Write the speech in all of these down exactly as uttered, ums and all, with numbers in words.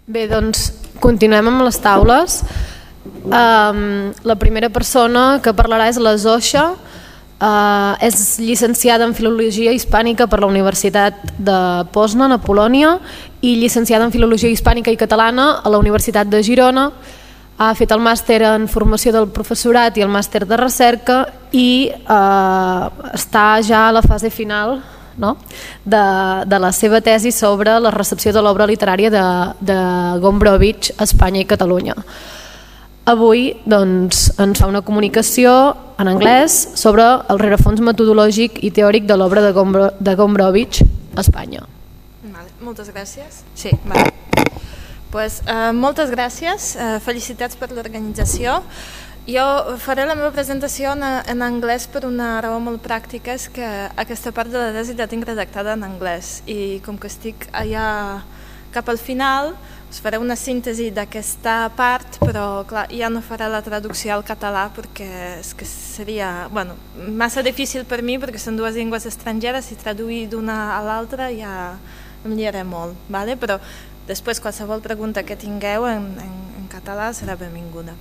Bé, doncs continuem amb les taules. Um, la primera persona que parlarà és la Zosha. Uh, és llicenciada en Filologia Hispànica per la Universitat de Poznan, a Polònia, i llicenciada en Filologia Hispànica i Catalana a la Universitat de Girona. Ha fet el màster en Formació del Professorat i el màster de Recerca i uh, està ja a la fase final, no? de, de la seva tesi sobre la recepció de l'obra literària de, de Gombrowicz a Espanya i Catalunya. Avui doncs, ens fa una comunicació en anglès sobre el rerefons metodològic i teòric de l'obra de, Gombro, de Gombrowicz a Espanya. Vale, moltes gràcies. Sí, vale. Pues, uh, moltes gràcies, uh, felicitats per l'organització. Jo faré la meva presentació en, en anglès per una raó molt pràctica, és que aquesta part de la tesi la tinc redactada en anglès i com que estic allà cap al final us faré una síntesi d'aquesta part, però clar, ja no faré la traducció al català perquè és que seria bueno, massa difícil per mi perquè són dues llengües estrangeres i traduir d'una a l'altra ja em liaré molt, vale? Però després qualsevol pregunta que tingueu en, en, en català serà benvinguda.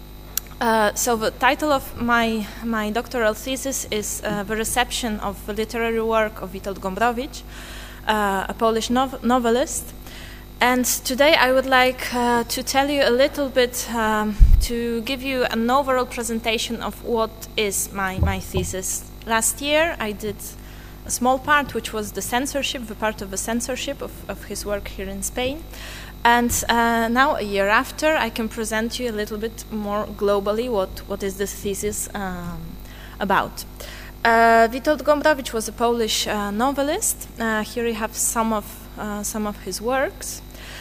Uh, so the title of my, my doctoral thesis is uh, The Reception of the Literary Work of Witold Gombrowicz, uh, a Polish nov novelist. And today I would like uh, to tell you a little bit, um, to give you an overall presentation of what is my, my thesis. Last year I did a small part, which was the censorship, the part of the censorship of, of his work here in Spain. And uh, now, a year after, I can present you a little bit more globally what, what is this thesis um, about. Uh, Witold Gombrowicz was a Polish uh, novelist. Uh, here you have some of, uh, some of his works.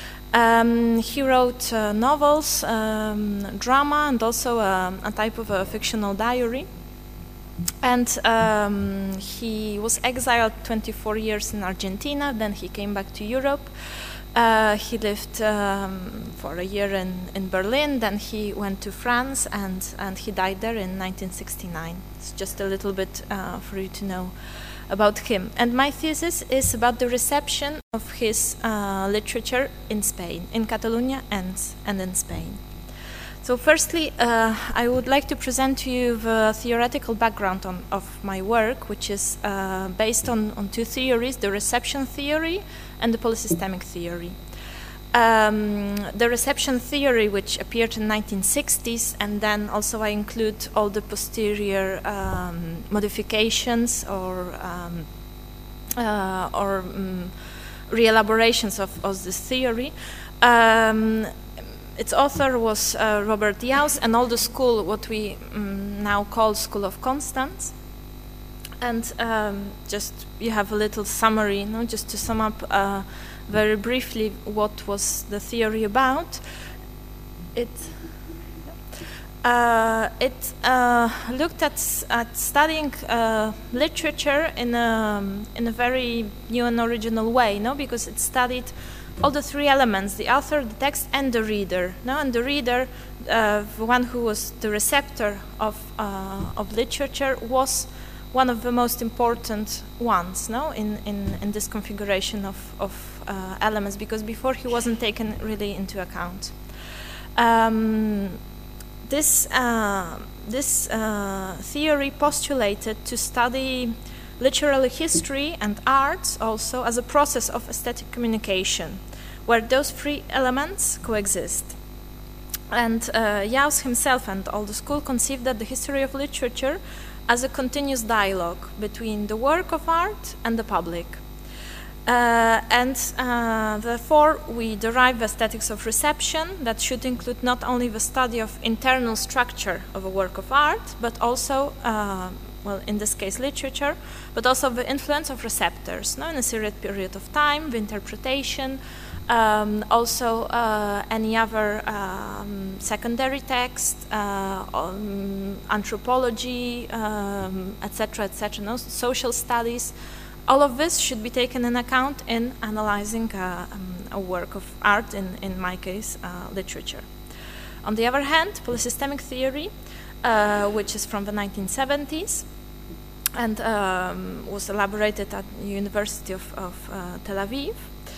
Um, he wrote uh, novels, um, drama, and also a, a type of a fictional diary. And um, he was exiled twenty-four years in Argentina, then he came back to Europe. Uh, he lived um, for a year in, in Berlin, then he went to France, and, and he died there in nineteen sixty-nine. It's just a little bit uh, for you to know about him. And my thesis is about the reception of his uh, literature in Spain, in Catalonia and, and in Spain. So firstly, uh, I would like to present to you the theoretical background on, of my work, which is uh, based on, on two theories, the reception theory and the polysystemic theory. Um, the reception theory, which appeared in the nineteen sixties, and then also I include all the posterior um, modifications or, um, uh, or um, re-elaborations of, of this theory. Um, Its author was uh, Robert Jauss, and all the school, what we um, now call School of Constance. And um, just you have a little summary, you know, just to sum up uh, very briefly what was the theory about. It uh, it uh, looked at at studying uh, literature in a in a very new and original way, no, because it studied all the three elements, the author, the text, and the reader. No? And the reader, uh, the one who was the receptor of, uh, of literature, was one of the most important ones, no? in, in, in this configuration of, of uh, elements, because before he wasn't taken really into account. Um, this uh, this uh, theory postulated to study literary history and art also as a process of aesthetic communication, where those three elements coexist. And uh, Jauss himself and all the school conceived that the history of literature as a continuous dialogue between the work of art and the public. Uh, and uh, therefore we derive aesthetics of reception that should include not only the study of internal structure of a work of art, but also uh, well, in this case literature, but also the influence of receptors, no? in a certain period of time, the interpretation, um, also uh, any other um, secondary text, uh, um, anthropology, um, et cetera, et cetera, no? social studies. All of this should be taken in account in analyzing uh, um, a work of art, in, in my case, uh, literature. On the other hand, polysystemic theory, Uh, which is from the nineteen seventies and um, was elaborated at the University of, of uh, Tel Aviv,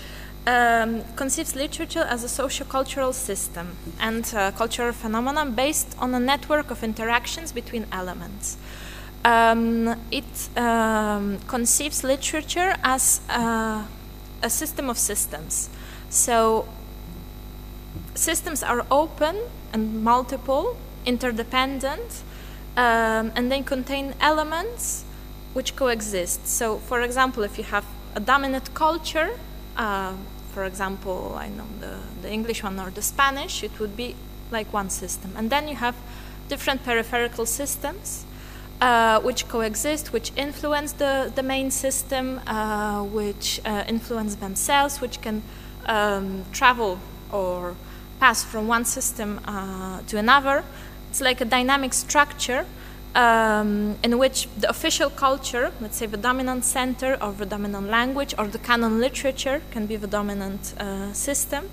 um, conceives literature as a socio-cultural system and a cultural phenomenon based on a network of interactions between elements. Um, it um, conceives literature as uh, a system of systems. So systems are open and multiple, interdependent, um, and they contain elements which coexist. So, for example, if you have a dominant culture, uh, for example, I know the, the English one or the Spanish, it would be like one system. And then you have different peripheral systems uh, which coexist, which influence the, the main system, uh, which uh, influence themselves, which can um, travel or pass from one system uh, to another. It's like a dynamic structure um, in which the official culture, let's say the dominant center or the dominant language or the canon literature can be the dominant uh, system,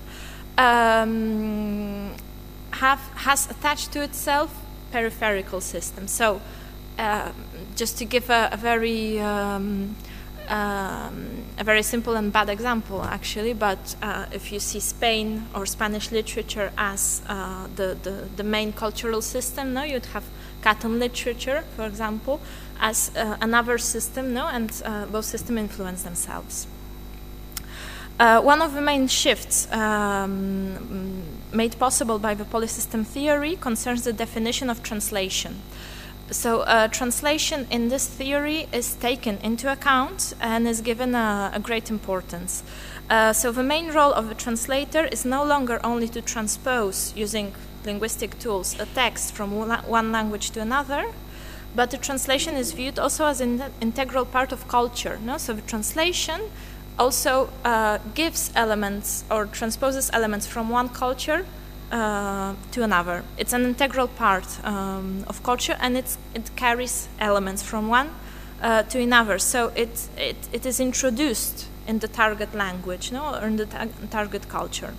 um, have, has attached to itself peripheral systems. So uh, just to give a, a very um, Um, a very simple and bad example, actually, but uh, if you see Spain or Spanish literature as uh, the, the, the main cultural system, no, you'd have Catalan literature, for example, as uh, another system, no, and uh, both systems influence themselves. Uh, one of the main shifts um, made possible by the polysystem theory concerns the definition of translation. So uh, translation in this theory is taken into account and is given a, a great importance. Uh, so the main role of the translator is no longer only to transpose, using linguistic tools, a text from one language to another, but the translation is viewed also as an integral part of culture. No? So the translation also uh, gives elements or transposes elements from one culture Uh, to another. It's an integral part um, of culture, and it's, it carries elements from one uh, to another. So it, it, it is introduced in the target language, no, or in the ta target culture.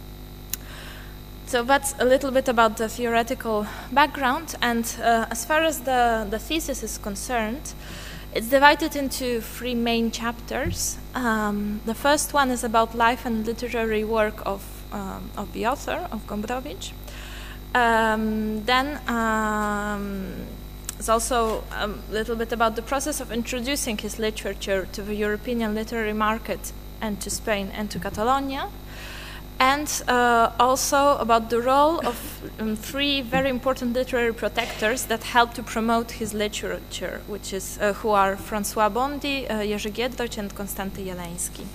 So that's a little bit about the theoretical background. And uh, as far as the, the thesis is concerned, it's divided into three main chapters. Um, the first one is about life and literary work of Um, of the author, of Gombrowicz. Um, then um, it's also a little bit about the process of introducing his literature to the European literary market and to Spain and to Catalonia. And uh, also about the role of um, three very important literary protectors that helped to promote his literature, which is uh, who are François Bondy, uh, Jerzy Giedroyć, and Konstanty Jeleński.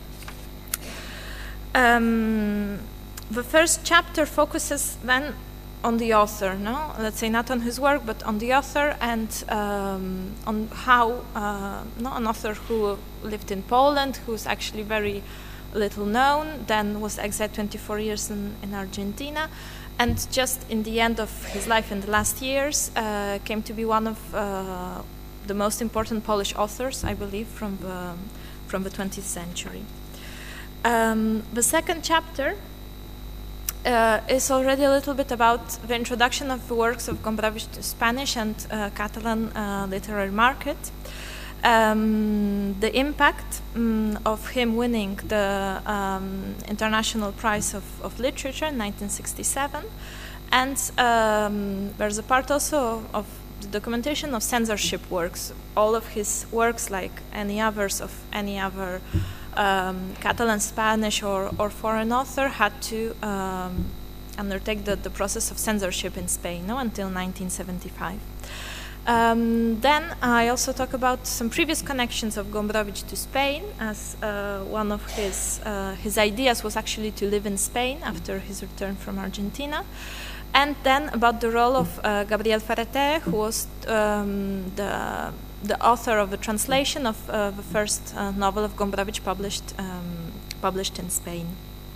Um, the first chapter focuses then on the author, no? Let's say not on his work, but on the author and um, on how uh, no, an author who lived in Poland, who's actually very little known, then was exiled twenty-four years in, in Argentina, and just in the end of his life in the last years uh, came to be one of uh, the most important Polish authors, I believe, from the, from the twentieth century. Um, the second chapter uh, is already a little bit about the introduction of the works of Gombrowicz to Spanish and uh, Catalan uh, literary market, um, the impact um, of him winning the um, International Prize of, of Literature in nineteen sixty-seven, and um, there's a part also of, of the documentation of censorship works. All of his works, like any others of any other Um, Catalan, Spanish, or, or foreign author, had to um, undertake the, the process of censorship in Spain, no, until nineteen seventy-five. Um, then I also talk about some previous connections of Gombrowicz to Spain, as uh, one of his, uh, his ideas was actually to live in Spain after his return from Argentina. And then about the role of uh, Gabriel Ferreter, who was um, the the author of the translation of uh, the first uh, novel of Gombrowicz published um, published in Spain.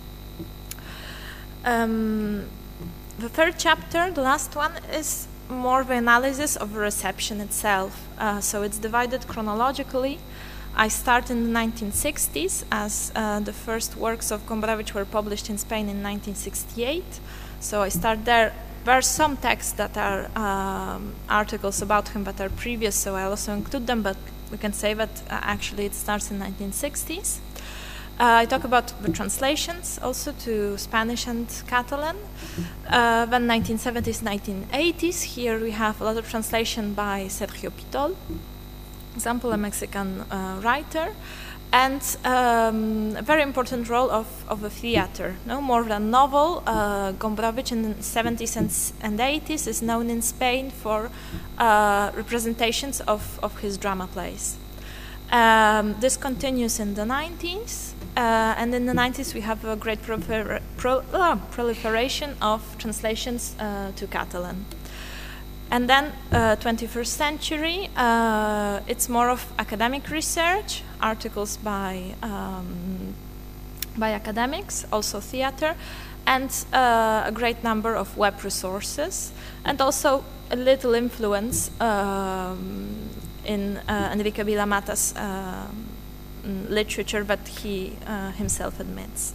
Um, the third chapter, the last one, is more the analysis of the reception itself. Uh, so it's divided chronologically. I start in the nineteen sixties, as uh, the first works of Gombrowicz were published in Spain in nineteen sixty-eight. So I start there. There are some texts that are um, articles about him that are previous, so I also include them, but we can say that uh, actually it starts in nineteen sixties. Uh, I talk about the translations also to Spanish and Catalan. Uh, then nineteen seventies, nineteen eighties. Here we have a lot of translation by Sergio Pitol, example, a Mexican uh, writer. And um, a very important role of, of the theater. No more than novel. Uh, Gombrowicz in the seventies and, and eighties is known in Spain for uh, representations of, of his drama plays. Um, this continues in the nineties, uh, and in the nineties we have a great prolifer pro uh, proliferation of translations uh, to Catalan. And then uh, twenty-first century, uh, it's more of academic research, articles by, um, by academics, also theater, and uh, a great number of web resources, and also a little influence um, in uh, Enrique Vila-Mata's uh, literature that he uh, himself admits.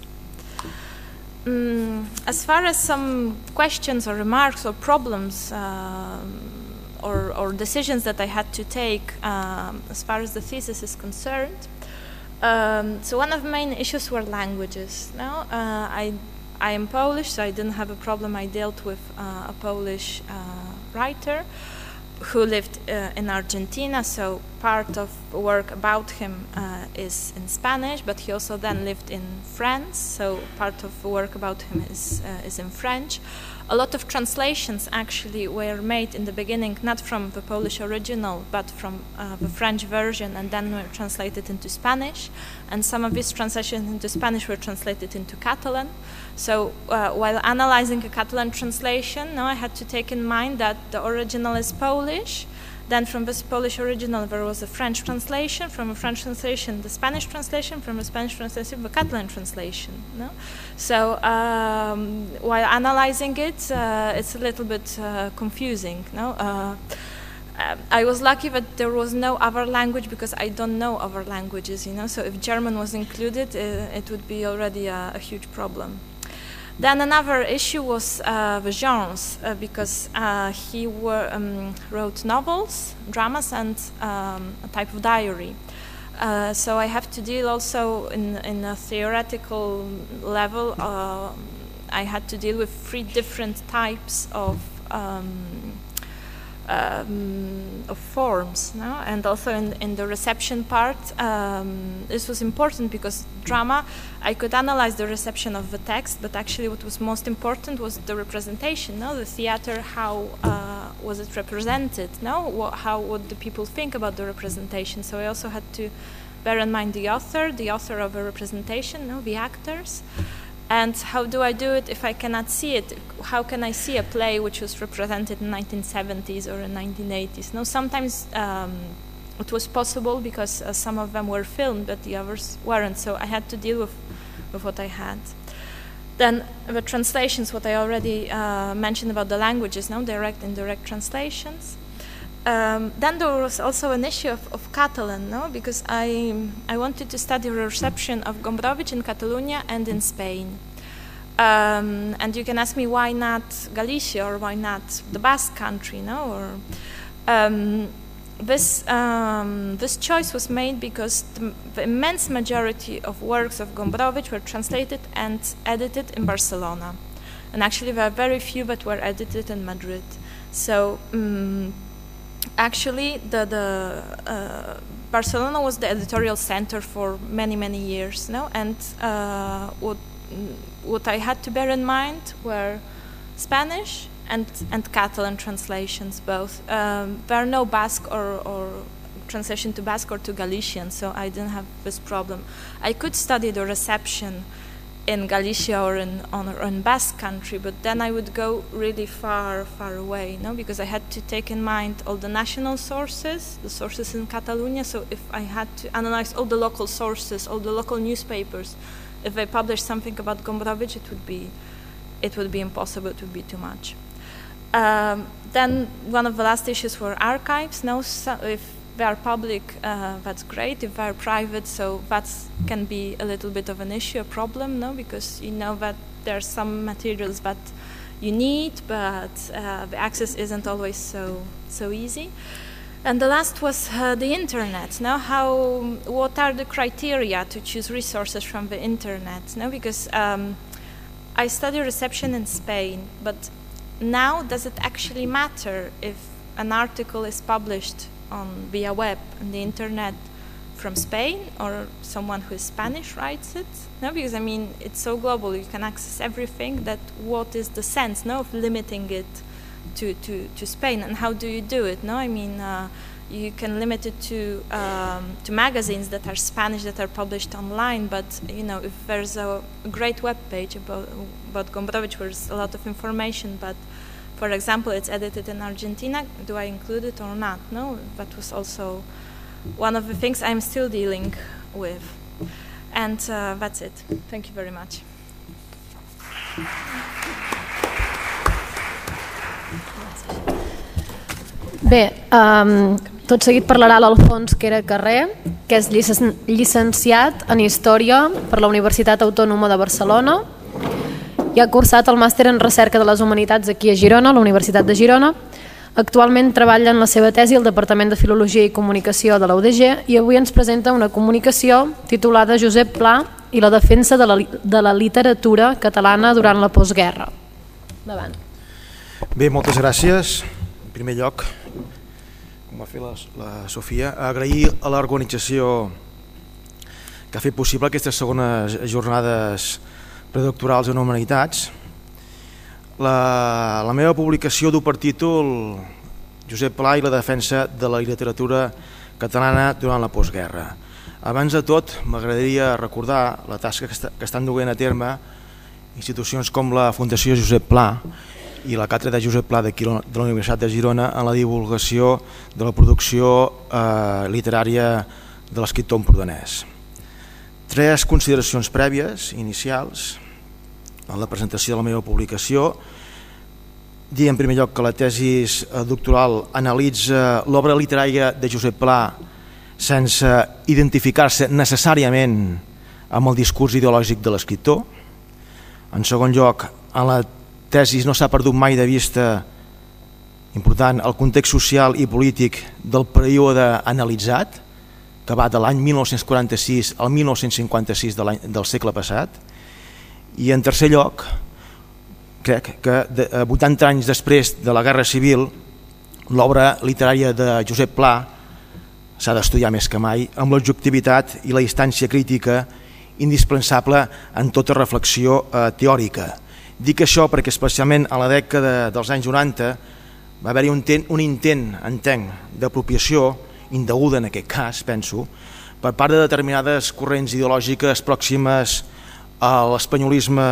Um, as far as some questions or remarks or problems um, or, or decisions that I had to take um, as far as the thesis is concerned, um, so one of the main issues were languages. No? Uh, I, I am Polish, so I didn't have a problem. I dealt with uh, a Polish uh, writer who lived uh, in Argentina, so part of work about him uh, is in Spanish, but he also then lived in France, so part of the work about him is, uh, is in French. A lot of translations actually were made in the beginning, not from the Polish original, but from uh, the French version, and then were translated into Spanish. And some of these translations into Spanish were translated into Catalan. So uh, while analyzing a Catalan translation, no, I had to take in mind that the original is Polish. Then from this Polish original there was a French translation, from a French translation the Spanish translation, from a Spanish translation the Catalan translation. No? So um, while analyzing it, uh, it's a little bit uh, confusing. No? Uh, uh, I was lucky that there was no other language because I don't know other languages. You know? So if German was included, uh, it would be already a, a huge problem. Then another issue was uh, the genres, uh, because uh, he were, um, wrote novels, dramas, and um, a type of diary. Uh, so I have to deal also in, in a theoretical level. Uh, I had to deal with three different types of um, Um, of forms, no? And also in, in the reception part, um, this was important because drama, I could analyze the reception of the text, but actually what was most important was the representation, no? The theater, how uh, was it represented, no? What, how would the people think about the representation? So I also had to bear in mind the author, the author of a representation, no? The actors. And how do I do it if I cannot see it? How can I see a play which was represented in nineteen seventies or in nineteen eighties? No, sometimes um, it was possible because uh, some of them were filmed, but the others weren't. So I had to deal with, with what I had. Then the translations, what I already uh, mentioned about the languages, no, direct and indirect translations. Um, then there was also an issue of, of Catalan, no? Because I, I wanted to study the reception of Gombrowicz in Catalonia and in Spain. Um, and you can ask me why not Galicia or why not the Basque country, no? Or, um, this, um, this choice was made because the, the immense majority of works of Gombrowicz were translated and edited in Barcelona. And actually there are very few that were edited in Madrid. So, um, Actually, the, the uh, Barcelona was the editorial center for many, many years, no? And uh, what, what I had to bear in mind were Spanish and, and Catalan translations, both. Um, there are no Basque or, or translation to Basque or to Galician, so I didn't have this problem. I could study the reception in Galicia or in, on, or in Basque country, but then I would go really far, far away, no? Because I had to take in mind all the national sources, the sources in Catalonia, so if I had to analyze all the local sources, all the local newspapers, if I published something about Gombrowicz, it would be, it would be impossible, it would be too much. Um, then one of the last issues were archives, no? So if they are public, uh, that's great. If they are private, so that can be a little bit of an issue, a problem, no? Because you know that there are some materials that you need, but uh, the access isn't always so so easy. And the last was uh, the internet. Now, how, what are the criteria to choose resources from the internet? No, because um, I study reception in Spain, but now does it actually matter if an article is published on via web on the internet from Spain or someone who is Spanish writes it? No, because I mean it's so global, you can access everything. That what is the sense, no, of limiting it to, to, to Spain, and how do you do it? No, I mean uh, you can limit it to um, to magazines that are Spanish that are published online. But you know, if there's a great web page about about Gombrowicz, there's a lot of information. But for example, it's edited in Argentina. Do I include it or not? No, that was also one of the things I'm still dealing with. And uh, that's it. Thank you very much. Bé, um, tot seguit parlarà l'Alfons Quera Carrer, que és llic llicenciat en Història per la Universitat Autònoma de Barcelona i ha cursat el màster en Recerca de les Humanitats aquí a Girona, a la Universitat de Girona. Actualment treballa en la seva tesi al Departament de Filologia i Comunicació de la U D G i avui ens presenta una comunicació titulada Josep Pla i la defensa de la, de la literatura catalana durant la postguerra. Endavant. Bé, moltes gràcies. En primer lloc, com va fer la, la Sofia, agrair a l'organització que ha fet possible aquestes segones jornades predoctorals en Humanitats. La, la meva publicació du per títol Josep Pla i la defensa de la literatura catalana durant la postguerra. Abans de tot, m'agradaria recordar la tasca que, està, que estan duent a terme institucions com la Fundació Josep Pla i la Càtedra de Josep Pla de la Universitat de Girona en la divulgació de la producció eh, literària de l'escriptor empordanès. Tres consideracions prèvies, inicials, en la presentació de la meva publicació. Dir en primer lloc que la tesi doctoral analitza l'obra literària de Josep Pla sense identificar-se necessàriament amb el discurs ideològic de l'escriptor. En segon lloc, en la tesi no s'ha perdut mai de vista important el context social i polític del període analitzat, que va de l'any mil nou-cents quaranta-sis al mil nou-cents cinquanta-sis de del segle passat. I en tercer lloc, crec que de, vuitanta anys després de la Guerra Civil, l'obra literària de Josep Pla s'ha d'estudiar més que mai amb l'objectivitat i la distància crítica indispensable en tota reflexió eh, teòrica. Dic això perquè especialment a la dècada dels anys noranta va haver-hi un, un intent, entenc, d'apropiació indeguda en aquest cas, penso, per part de determinades corrents ideològiques pròximes a l'espanyolisme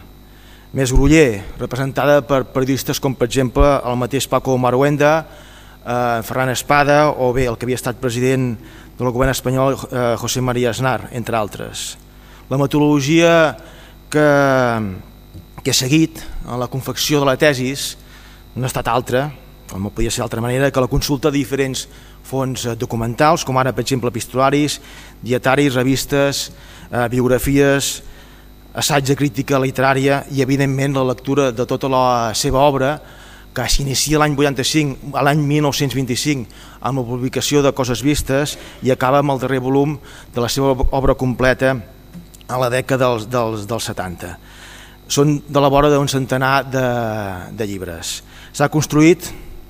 més groller, representada per periodistes com per exemple el mateix Paco Maruenda, eh, Ferran Espada o bé el que havia estat president del govern espanyol eh, José María Aznar, entre altres. La metodologia que, que he seguit en la confecció de la tesis no ha estat altra, com no podia ser d'altra manera, que la consulta de diferents fons documentals, com ara per exemple epistolaris, dietaris, revistes, eh, biografies, assaig de crítica literària i evidentment la lectura de tota la seva obra, que s'inicia l'any vuitanta-cinc, a l'any mil nou-cents vint-i-cinc amb la publicació de Coses Vistes i acaba amb el darrer volum de la seva obra completa a la dècada dels, dels, dels setanta. Són de la vora d'un centenar de, de llibres. S'ha construït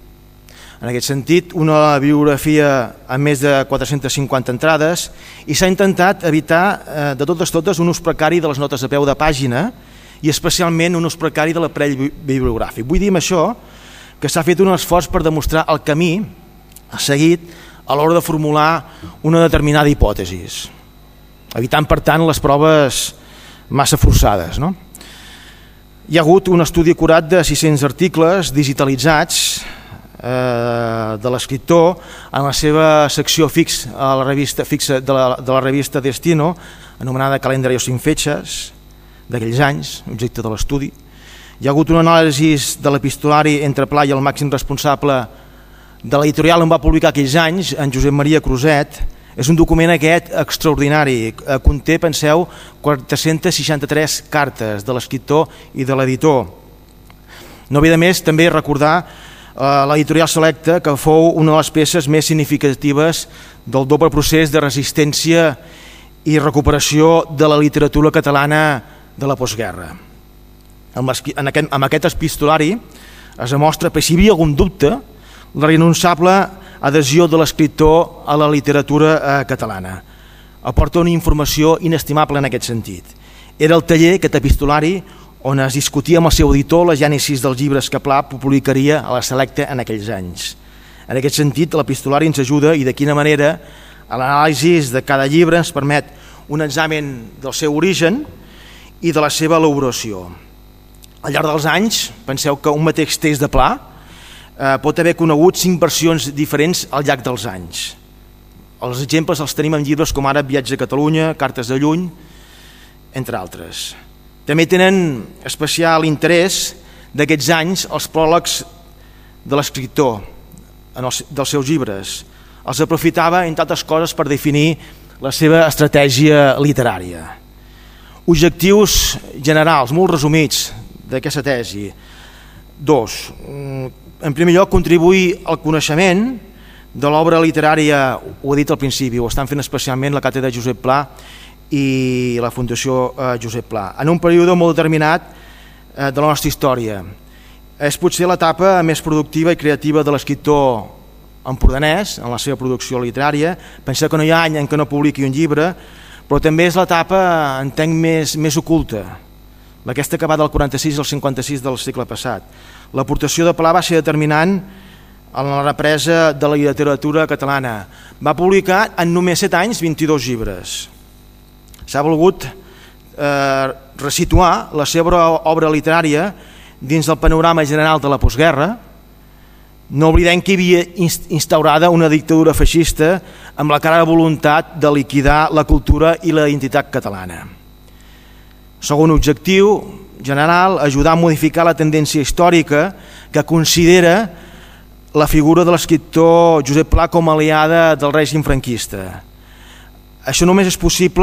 en aquest sentit una bibliografia amb més de quatre-centes cinquanta entrades i s'ha intentat evitar eh, de totes totes un ús precari de les notes a peu de pàgina i especialment un ús precari de l'aparell bibliogràfic. Vull dir amb això que s'ha fet un esforç per demostrar el camí seguit a l'hora de formular una determinada hipòtesi, evitant per tant les proves massa forçades, no? Hi ha hagut un estudi acurat de sis-cents articles digitalitzats eh, de l'escriptor en la seva secció fix a la revista fixa de la, de la revista Destino, anomenada Calendario sin fechas, d'aquells anys, objecte de l'estudi. Hi ha hagut un anàlisi de l'epistolari entre Pla i el màxim responsable de l'editorial on va publicar aquells anys, en Josep Maria Cruzet. És un document aquest extraordinari, conté, penseu, quatre-centes seixanta-tres cartes de l'escriptor i de l'editor. No ve de més també recordar l'editorial Selecta, que fou una de les peces més significatives del doble procés de resistència i recuperació de la literatura catalana de la postguerra. Amb aquest, amb aquest epistolari es demostra, per si hi havia algun dubte, la renunciable adhesió de l'escriptor a la literatura eh, catalana. Aporta una informació inestimable en aquest sentit. Era el taller, aquest epistolari, on es discutia amb el seu editor la gènesis dels llibres que Pla publicaria a la Selecta en aquells anys. En aquest sentit, l'epistolari ens ajuda i de quina manera l'anàlisi de cada llibre ens permet un examen del seu origen i de la seva elaboració. Al llarg dels anys, penseu que un mateix text de Pla eh, pot haver conegut cinc versions diferents al llarg dels anys. Els exemples els tenim en llibres com ara Viatge a Catalunya, Cartes de Lluny, entre altres. També tenen especial interès d'aquests anys els pròlegs de l'escriptor dels seus llibres. Els aprofitava, entre altres coses, per definir la seva estratègia literària. Objectius generals, molt resumits, d'aquesta tesi. Dos. En primer lloc, contribuir al coneixement de l'obra literària, ho he dit al principi, ho estan fent especialment la càtedra Josep Pla i la Fundació Josep Pla, en un període molt determinat de la nostra història. És potser l'etapa més productiva i creativa de l'escriptor empordanès en la seva producció literària. Penseu que no hi ha any en què no publiqui un llibre, però també és l'etapa, entenc, més, més oculta, aquesta que va del quaranta-sis al cinquanta-sis del segle passat. L'aportació de Pla va ser determinant en la represa de la literatura catalana. Va publicar en només set anys vint-i-dos llibres. S'ha volgut eh, resituar la seva obra literària dins del panorama general de la postguerra. No oblidem que hi havia instaurada una dictadura feixista amb la clara voluntat de liquidar la cultura i la identitat catalana. Segon objectiu general, ajudar a modificar la tendència històrica que considera la figura de l'escriptor Josep Pla com a aliada del règim franquista. Això només és possible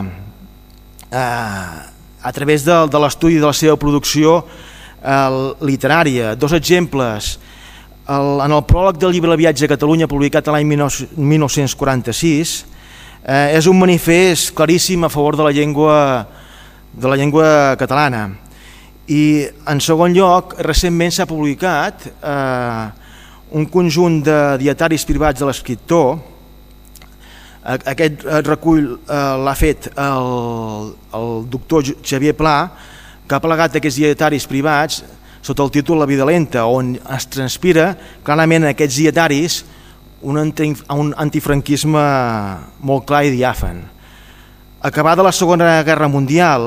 eh, a través de, de l'estudi de la seva producció eh, literària. Dos exemples. El, en el pròleg del llibre Viatge a Catalunya, publicat l'any mil nou-cents quaranta-sis, eh, és un manifest claríssim a favor de la llengua, de la llengua catalana. I, en segon lloc, recentment s'ha publicat eh, un conjunt de dietaris privats de l'escriptor. Aquest recull eh, l'ha fet el, el doctor Xavier Pla, que ha plegat aquests dietaris privats sota el títol La vida lenta, on es transpira clarament en aquests dietaris un, anti, un antifranquisme molt clar i diàfan. Acabada la Segona Guerra Mundial,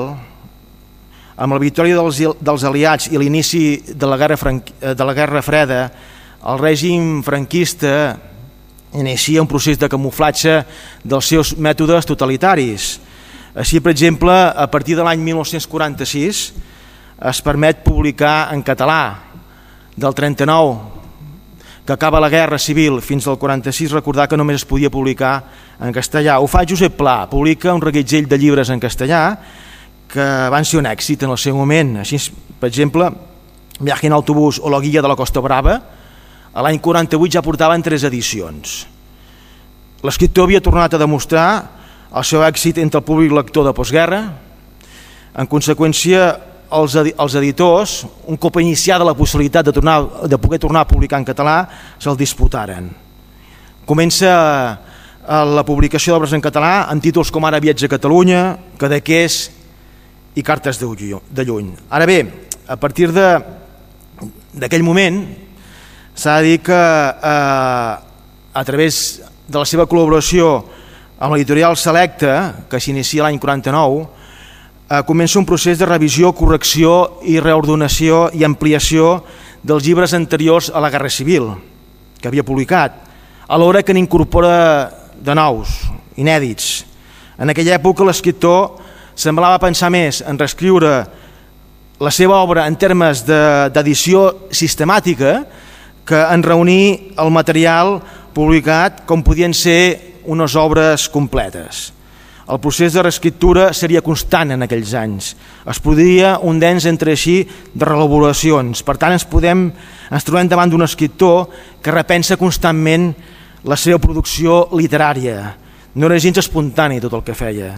amb la victòria dels, dels aliats i l'inici de, la guerra de la Guerra Freda, el règim franquista inicia un procés de camuflatge dels seus mètodes totalitaris. Així, per exemple, a partir de l'any mil nou-cents quaranta-sis es permet publicar en català. Del trenta-nou, que acaba la Guerra Civil, fins al quaranta-sis, recordar que només es podia publicar en castellà. Ho fa Josep Pla, publica un reguitzell de llibres en castellà que van ser un èxit en el seu moment. Així, per exemple, Viaje en autobús o La guia de la Costa Brava, a l'any quaranta-vuit ja portaven tres edicions. L'escriptor havia tornat a demostrar el seu èxit entre el públic lector de postguerra. En conseqüència, els, edi els editors, un cop iniciada la possibilitat de, tornar, de poder tornar a publicar en català, se'l disputaren. Comença la publicació d'obres en català amb títols com ara Viatge a Catalunya, Cadaqués i Cartes de Lluny. Ara bé, a partir d'aquell moment, s'ha de dir que eh, a través de la seva col·laboració amb l'editorial Selecta, que s'inicia l'any quaranta-nou, eh, comença un procés de revisió, correcció i reordenació i ampliació dels llibres anteriors a la Guerra Civil, que havia publicat, alhora que n'incorpora de nous, inèdits. En aquella època l'escriptor semblava pensar més en reescriure la seva obra en termes d'edició sistemàtica que en reunir el material publicat com podien ser unes obres completes. El procés de reescriptura seria constant en aquells anys. Es produïa un dens entre així de reelaboracions. Per tant, ens, podem, ens trobem davant d'un escriptor que repensa constantment la seva producció literària. No era gens espontani tot el que feia.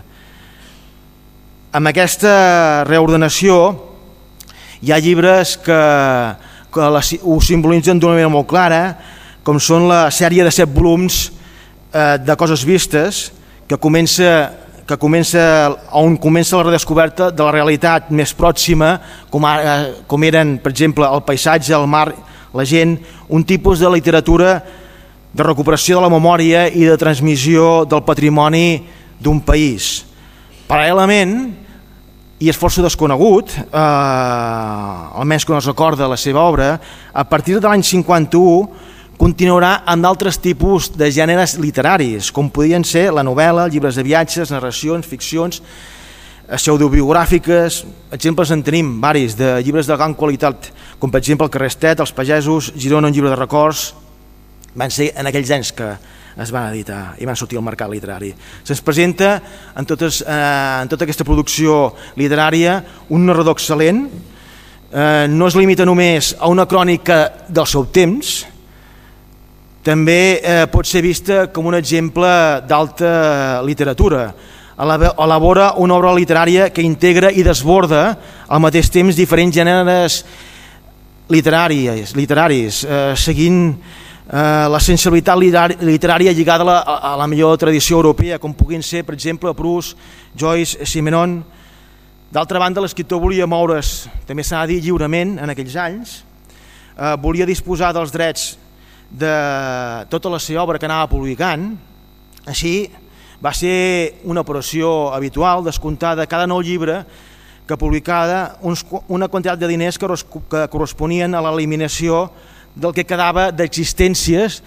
Amb aquesta reordenació hi ha llibres que, que la, ho simbolitzen d'una manera molt clara, com són la sèrie de set volums eh, de Coses Vistes, que comença, que comença on comença la redescoberta de la realitat més pròxima, com, ara, com eren, per exemple, el paisatge, el mar, la gent, un tipus de literatura de recuperació de la memòria i de transmissió del patrimoni d'un país. Paral·lelament, i és força desconegut, eh, almenys quan es recorda la seva obra, a partir de l'any cinquanta-u continuarà amb d'altres tipus de gèneres literaris, com podien ser la novel·la, llibres de viatges, narracions, ficcions, pseudobiogràfiques. Exemples en tenim varis, de llibres de gran qualitat, com per exemple El Carrestet, Els Pagesos, Girona, un llibre de records. Van ser en aquells anys que es van editar i van sortir al mercat literari. Se'ns presenta en, totes, eh, en tota aquesta producció literària un narrador excel·lent, eh, no es limita només a una crònica del seu temps, també eh, pot ser vista com un exemple d'alta literatura. Elabora una obra literària que integra i desborda al mateix temps diferents gèneres literaris, literaris eh, seguint eh, la sensibilitat literària lligada a la, a la millor tradició europea, com puguin ser, per exemple, Proust, Joyce, Simenon. D'altra banda, l'escriptor volia moure's, també s'ha de dir, lliurement en aquells anys, eh, volia disposar dels drets de tota la seva obra que anava publicant. Així va ser una operació habitual descomptar de cada nou llibre que publicava uns, una quantitat de diners que, que corresponien a l'eliminació del que quedava d'existències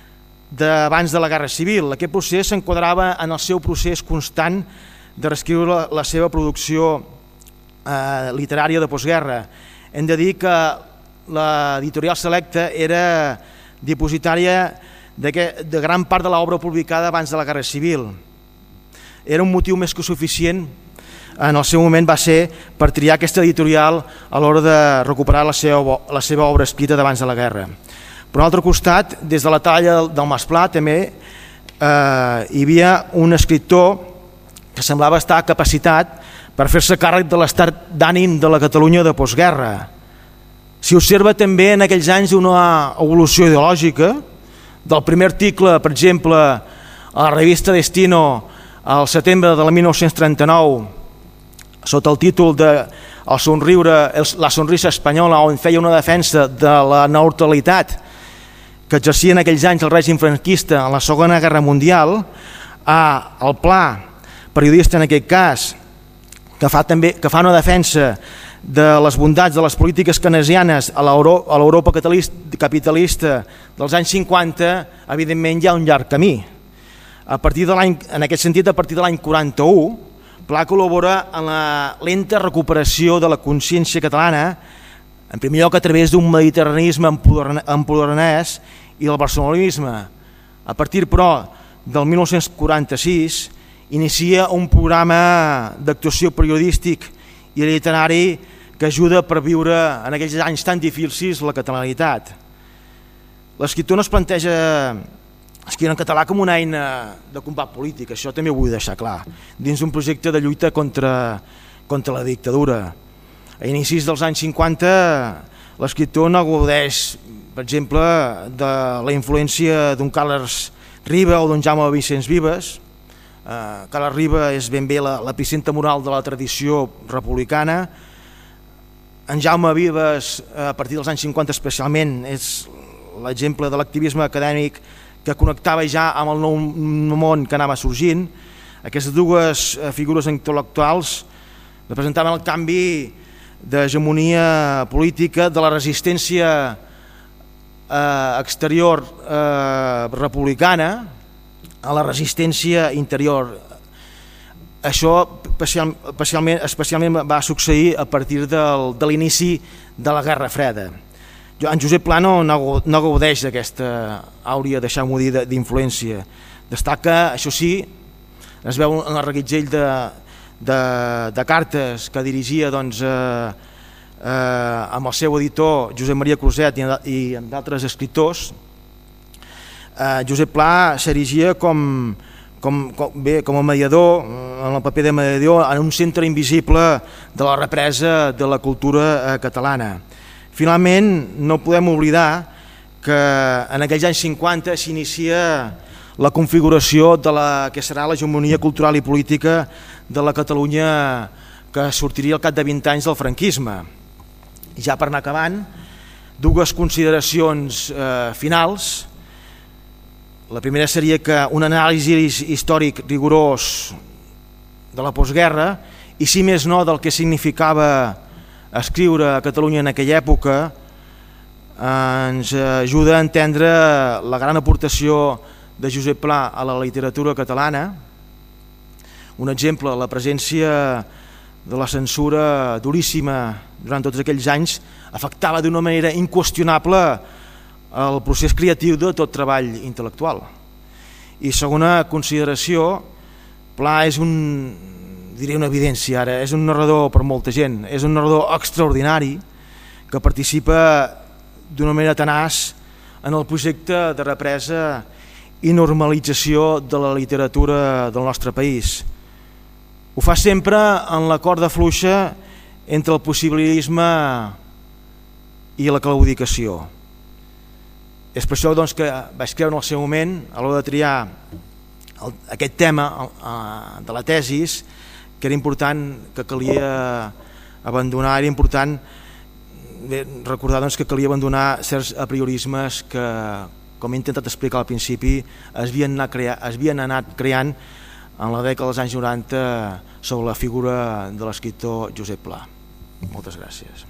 d'abans de la Guerra Civil. Aquest procés s'enquadrava en el seu procés constant de reescriure la, la seva producció eh, literària de postguerra. Hem de dir que l'editorial Selecta era dipositària de, que, de gran part de l'obra publicada abans de la Guerra Civil. Era un motiu més que suficient en el seu moment va ser per triar aquesta editorial a l'hora de recuperar la seva, la seva obra escrita d'abans de la guerra. Per un altre costat, des de la talla del Masplà també eh, hi havia un escriptor que semblava estar capacitat per fer-se càrrec de l'estat d'ànim de la Catalunya de postguerra. S'hi observa també en aquells anys una evolució ideològica, del primer article, per exemple, a la revista Destino, al setembre de mil nou-cents trenta-nou, sota el títol de el somriure, la sonrisa espanyola, on feia una defensa de la neutralitat que exercia en aquells anys el règim franquista en la Segona Guerra Mundial, a el Pla, periodista en aquest cas, que fa, també, que fa una defensa de les bondats de les polítiques keynesianes a l'Europa capitalista dels anys cinquanta, evidentment hi ha un llarg camí. A partir de l'any, en aquest sentit, a partir de l'any quaranta-u, Pla col·labora en la lenta recuperació de la consciència catalana, en primer lloc a través d'un mediterranisme empoderanès i del barcelonisme. A partir, però, del mil nou-cents quaranta-sis, inicia un programa d'actuació periodístic i literari que ajuda per viure en aquells anys tan difícils la catalanitat. L'escriptor no es planteja escriure en català com una eina de combat polític, això també ho vull deixar clar, dins d'un projecte de lluita contra, contra la dictadura. A inicis dels anys cinquanta l'escriptor no gaudeix, per exemple, de la influència d'un Carles Riba o d'un Jaume Vicenç Vives. Uh, Carles Riba és ben bé l'epicentre moral de la tradició republicana. En Jaume Vives, a partir dels anys cinquanta especialment, és l'exemple de l'activisme acadèmic que connectava ja amb el nou món que anava sorgint. Aquestes dues figures intel·lectuals representaven el canvi d'hegemonia política de la resistència eh, exterior eh, republicana a la resistència interior. Això especialment, especialment va succeir a partir del, de l'inici de la Guerra Freda. En Josep Pla no, no gaudeix d'aquesta àurea, deixeu-m'ho dir, d'influència. Destaca, això sí, es veu en el reguitzell de, de, de cartes que dirigia doncs, eh, eh, amb el seu editor Josep Maria Cruzet i, i amb d'altres escriptors. eh, Josep Pla s'erigia com, com, com, bé, com a mediador, en el paper de mediador, en un centre invisible de la represa de la cultura eh, catalana. Finalment, no podem oblidar que en aquells anys cinquanta s'inicia la configuració de la que serà l'hegemonia cultural i política de la Catalunya que sortiria al cap de vint anys del franquisme. Ja per anar acabant, dues consideracions eh, finals. La primera seria que un anàlisi històric rigorós de la postguerra, i si més no del que significava escriure a Catalunya en aquella època, ens ajuda a entendre la gran aportació de Josep Pla a la literatura catalana. Un exemple, la presència de la censura duríssima durant tots aquells anys afectava d'una manera inqüestionable el procés creatiu de tot treball intel·lectual. I segona consideració, Pla és un, diré una evidència ara, és un narrador per molta gent, és un narrador extraordinari que participa d'una manera tenaç en el projecte de represa i normalització de la literatura del nostre país. Ho fa sempre en la corda fluixa entre el possibilisme i la claudicació. És per això doncs, que vaig creure en el seu moment, a l'hora de triar el, aquest tema uh, de la tesis, que era important, que calia abandonar, era important bé, recordar doncs, que calia abandonar certs apriorismes que, com he intentat explicar al principi, es havien anat, crea, es havien anat creant en la dècada dels anys noranta sobre la figura de l'escriptor Josep Pla. Moltes gràcies.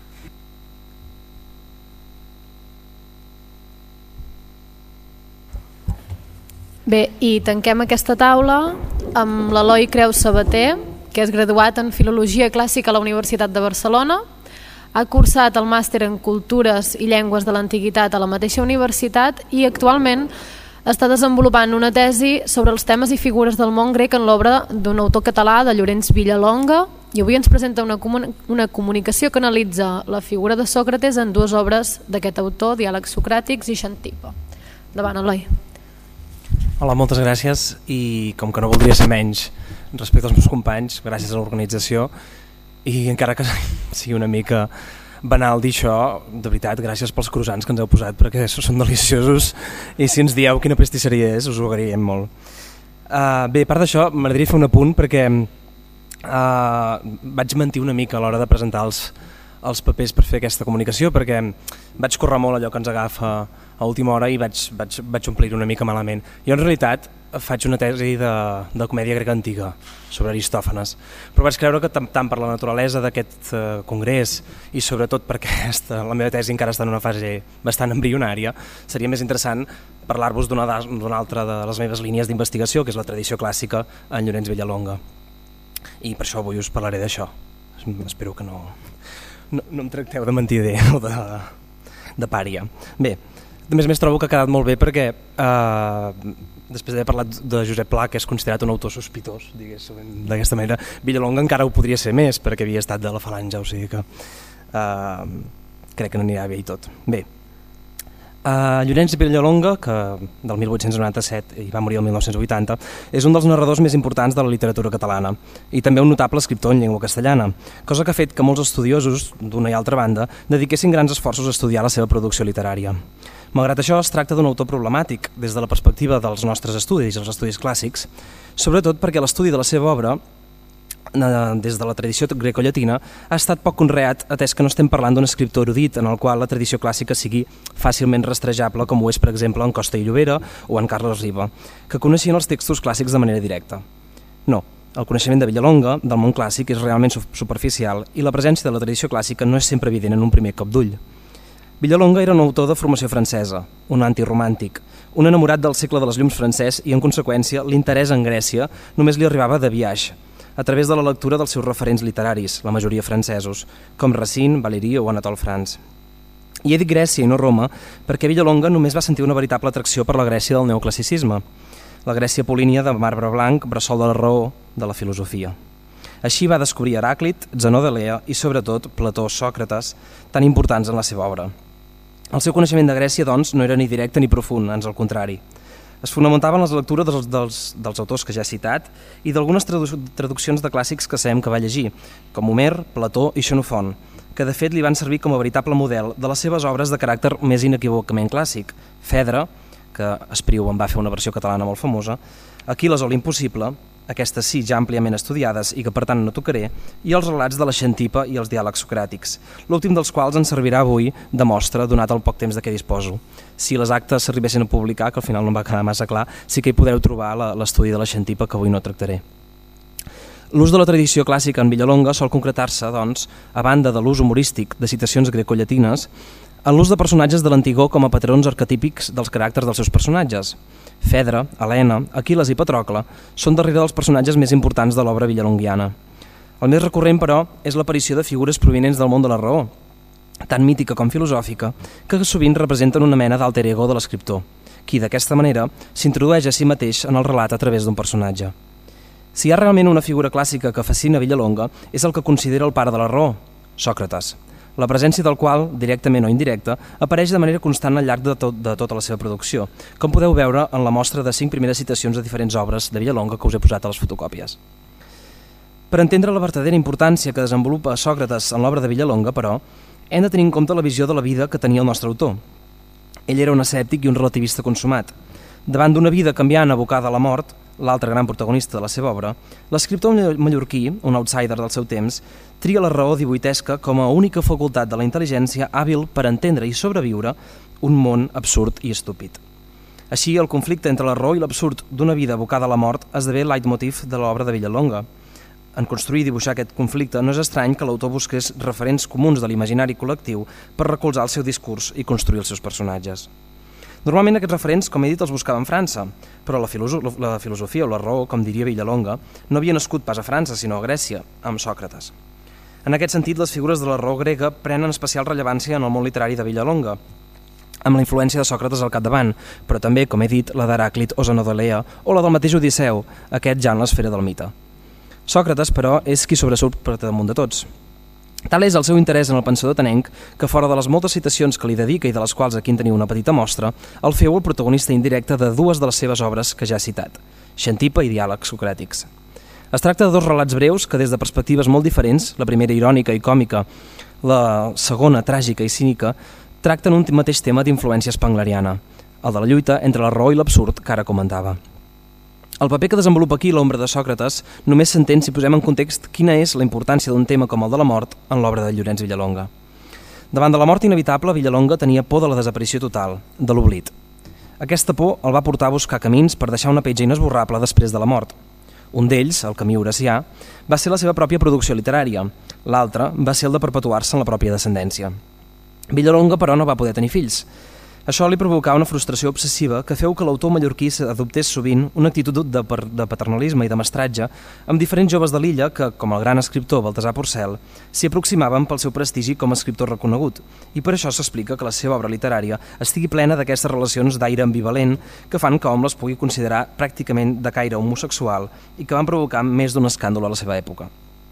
Bé, i tanquem aquesta taula amb l'Eloi Creus Sabater, que és graduat en Filologia Clàssica a la Universitat de Barcelona. Ha cursat el màster en Cultures i Llengües de l'Antiguitat a la mateixa universitat i actualment està desenvolupant una tesi sobre els temes i figures del món grec en l'obra d'un autor català, de Llorenç Villalonga, i avui ens presenta una, comun una comunicació que analitza la figura de Sòcrates en dues obres d'aquest autor, Diàlegs socràtics i Xantipa. Endavant, Eloi. Hola, moltes gràcies, i com que no voldria ser menys respecte als meus companys, gràcies a l'organització, i encara que sigui una mica banal dir això, de veritat, gràcies pels croissants que ens heu posat, perquè són deliciosos, i si ens dieu quina pastisseria és, us ho agraïm molt. Uh, bé, a part d'això, m'agradaria fer un apunt, perquè uh, vaig mentir una mica a l'hora de presentar els, els papers per fer aquesta comunicació, perquè vaig córrer molt allò que ens agafa a última hora i vaig, vaig, vaig omplir una mica malament. Jo en realitat faig una tesi de, de comèdia grega antiga sobre Aristòfanes, però vaig creure que tant per la naturalesa d'aquest uh, congrés i sobretot perquè esta, la meva tesi encara està en una fase bastant embrionària, seria més interessant parlar-vos d'una altra de les meves línies d'investigació, que és la tradició clàssica en Llorenç Villalonga. I per això avui us parlaré d'això. Espero que no, no, no em tracteu de mentider o de, de pària. Bé, a més a més trobo que ha quedat molt bé perquè eh, després d'haver parlat de Josep Pla, que és considerat un autor sospitós, d'aquesta manera, Villalonga encara ho podria ser més perquè havia estat de la falange, o sigui que eh, crec que n'anirà bé i tot. Bé, eh, Llorenç Villalonga, que del mil vuit-cents noranta-set i va morir el mil nou-cents vuitanta, és un dels narradors més importants de la literatura catalana i també un notable escriptor en llengua castellana, cosa que ha fet que molts estudiosos, d'una i altra banda, dediquessin grans esforços a estudiar la seva producció literària. Malgrat això, es tracta d'un autor problemàtic des de la perspectiva dels nostres estudis, els estudis clàssics, sobretot perquè l'estudi de la seva obra, des de la tradició grecollatina, ha estat poc conreat, atès que no estem parlant d'un escriptor erudit en el qual la tradició clàssica sigui fàcilment rastrejable, com ho és, per exemple, en Costa i Llobera o en Carles Riba, que coneixien els textos clàssics de manera directa. No, el coneixement de Villalonga, del món clàssic, és realment superficial i la presència de la tradició clàssica no és sempre evident en un primer cop d'ull. Villalonga era un autor de formació francesa, un antiromàntic, un enamorat del segle de les llums francès i, en conseqüència, l'interès en Grècia només li arribava de viatge, a través de la lectura dels seus referents literaris, la majoria francesos, com Racine, Valéry o Anatole France. I he dit Grècia i no Roma perquè Villalonga només va sentir una veritable atracció per la Grècia del neoclassicisme. la Grècia apol·línia de marbre blanc, bressol de la raó, de la filosofia. Així va descobrir Heràclit, Zenó d'Elea i, sobretot, Plató, Sòcrates, tan importants en la seva obra. El seu coneixement de Grècia, doncs, no era ni directe ni profund, ans al contrari. Es fonamentava en les lectures dels, dels, dels autors que ja he citat i d'algunes tradu traduccions de clàssics que sabem que va llegir, com Homer, Plató i Xenofont, que de fet li van servir com a veritable model de les seves obres de caràcter més inequívocament clàssic. Fedra, que Espriu en va fer una versió catalana molt famosa, Aquil·les o l'impossible, aquestes sí ja àmpliament estudiades i que per tant no tocaré, i els relats de la Xantipa i els diàlegs socràtics, l'últim dels quals ens servirà avui de mostra donat el poc temps de què disposo. Si les actes s'arribessin a publicar, que al final no em va quedar massa clar, sí que hi podreu trobar l'estudi de la Xantipa que avui no tractaré. L'ús de la tradició clàssica en Villalonga sol concretar-se, doncs, a banda de l'ús humorístic de citacions grecollatines, en l'ús de personatges de l'antigor com a patrons arquetípics dels caràcters dels seus personatges. Fedra, Helena, Aquil·les i Patrocle són darrere dels personatges més importants de l'obra villalonguiana. El més recurrent, però, és l'aparició de figures provinents del món de la raó, tant mítica com filosòfica, que sovint representen una mena d'alter ego de l'escriptor, qui d'aquesta manera s'introdueix a si mateix en el relat a través d'un personatge. Si hi ha realment una figura clàssica que fascina Villalonga és el que considera el pare de la raó, Sòcrates, la presència del qual, directament o indirecta, apareix de manera constant al llarg de, tot, de tota la seva producció, com podeu veure en la mostra de cinc primeres citacions de diferents obres de Villalonga que us he posat a les fotocòpies. Per entendre la verdadera importància que desenvolupa Sòcrates en l'obra de Villalonga, però, hem de tenir en compte la visió de la vida que tenia el nostre autor. Ell era un escèptic i un relativista consumat. Davant d'una vida canviant abocada a la mort, l'altre gran protagonista de la seva obra, l'escriptor mallorquí, un outsider del seu temps, tria la raó divuitesca com a única facultat de la intel·ligència hàbil per entendre i sobreviure un món absurd i estúpid. Així, el conflicte entre la raó i l'absurd d'una vida abocada a la mort esdevé el leitmotiv de l'obra de Villalonga. En construir i dibuixar aquest conflicte no és estrany que l'autor busqués referents comuns de l'imaginari col·lectiu per recolzar el seu discurs i construir els seus personatges. Normalment aquests referents, com he dit, els buscava en França, però la, filoso la filosofia o la raó, com diria Villalonga, no havia nascut pas a França, sinó a Grècia, amb Sòcrates. En aquest sentit, les figures de la raó grega prenen especial rellevància en el món literari de Villalonga, amb la influència de Sòcrates al capdavant, però també, com he dit, la d'Heràclit o Zenó d'Elea o la del mateix Odisseu, aquest ja en l'esfera del mite. Sòcrates, però, és qui sobresurt per damunt de tots. Tal és el seu interès en el pensador atenenc que, fora de les moltes citacions que li dedica i de les quals aquí en teniu una petita mostra, el feu el protagonista indirecte de dues de les seves obres que ja he citat, Xantipa i Diàlegs socràtics. Es tracta de dos relats breus que, des de perspectives molt diferents, la primera irònica i còmica, la segona tràgica i cínica, tracten un mateix tema d'influència spengleriana, el de la lluita entre la raó i l'absurd que ara comentava. El paper que desenvolupa aquí l'ombra de Sòcrates només s'entén si posem en context quina és la importància d'un tema com el de la mort en l'obra de Llorenç Villalonga. Davant de la mort inevitable, Villalonga tenia por de la desaparició total, de l'oblit. Aquesta por el va portar a buscar camins per deixar una petja inesborrable després de la mort. Un d'ells, el camí horacià, va ser la seva pròpia producció literària, l'altre va ser el de perpetuar-se en la pròpia descendència. Villalonga, però, no va poder tenir fills. Això li provocava una frustració obsessiva que feu que l'autor mallorquí adoptés sovint una actitud de, de paternalisme i de mestratge amb diferents joves de l'illa que, com el gran escriptor Baltasar Porcel, s'hi aproximaven pel seu prestigi com a escriptor reconegut, i per això s'explica que la seva obra literària estigui plena d'aquestes relacions d'aire ambivalent que fan que hom les pugui considerar pràcticament de caire homosexual i que van provocar més d'un escàndol a la seva època.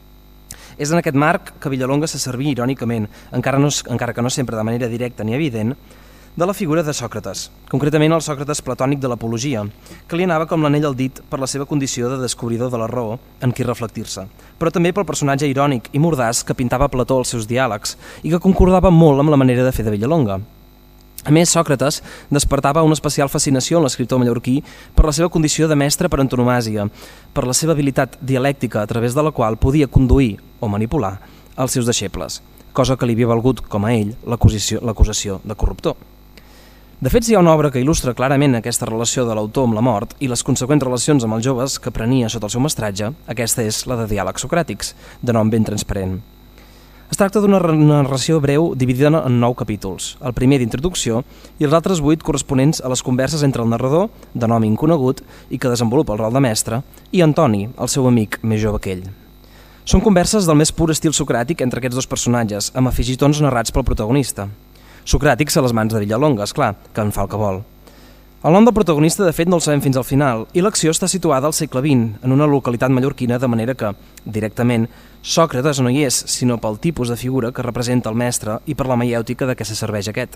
És en aquest marc que Villalonga se servia irònicament, encara, no, encara que no sempre de manera directa ni evident, de la figura de Sòcrates, concretament el Sòcrates platònic de l'apologia, que li anava com l'anell al dit per la seva condició de descobridor de la raó en qui reflectir-se, però també pel personatge irònic i mordàs que pintava Plató als seus diàlegs i que concordava molt amb la manera de fer de Villalonga. A més, Sòcrates despertava una especial fascinació en l'escriptor mallorquí per la seva condició de mestre per antonomàsia, per la seva habilitat dialèctica a través de la qual podia conduir o manipular els seus deixebles, cosa que li havia valgut, com a ell, l'acusació de corruptor. De fet, si hi ha una obra que il·lustra clarament aquesta relació de l'autor amb la mort i les conseqüents relacions amb els joves que prenia sota el seu mestratge, aquesta és la de Diàlegs socràtics, de nom ben transparent. Es tracta d'una narració breu dividida en nou capítols, el primer d'introducció i els altres vuit corresponents a les converses entre el narrador, de nom inconegut i que desenvolupa el rol de mestre, i Antoni, el seu amic més jove que ell. Són converses del més pur estil socràtic entre aquests dos personatges, amb afegitons narrats pel protagonista. Socràtics a les mans de Villalonga, esclar, que en fa el que vol. El nom del protagonista, de fet, no el sabem fins al final, i l'acció està situada al segle vint, en una localitat mallorquina, de manera que, directament, Sòcrates no hi és, sinó pel tipus de figura que representa el mestre i per la maièutica de què se serveix aquest.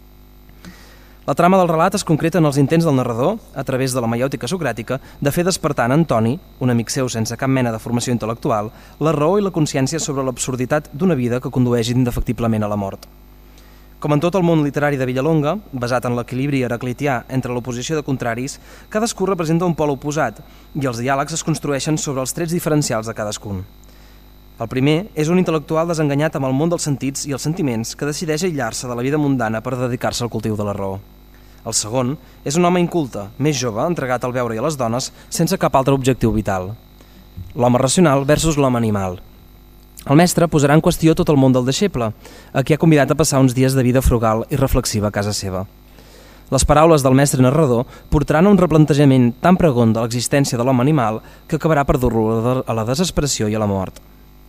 La trama del relat es concreta en els intents del narrador, a través de la maièutica socràtica, de fer despertar en Antoni, un amic seu sense cap mena de formació intel·lectual, la raó i la consciència sobre l'absurditat d'una vida que condueix indefectiblement a la mort. Com en tot el món literari de Villalonga, basat en l'equilibri heraclitià entre l'oposició de contraris, cadascú representa un pol oposat i els diàlegs es construeixen sobre els trets diferencials de cadascun. El primer és un intel·lectual desenganyat amb el món dels sentits i els sentiments que decideix aïllar-se de la vida mundana per dedicar-se al cultiu de la raó. El segon és un home inculte, més jove, entregat al beure i a les dones, sense cap altre objectiu vital. L'home racional versus l'home animal. El mestre posarà en qüestió tot el món del deixeble, a qui ha convidat a passar uns dies de vida frugal i reflexiva a casa seva. Les paraules del mestre narrador portaran a un replantejament tan pregon de l'existència de l'home animal que acabarà per dur-lo a la desesperació i a la mort.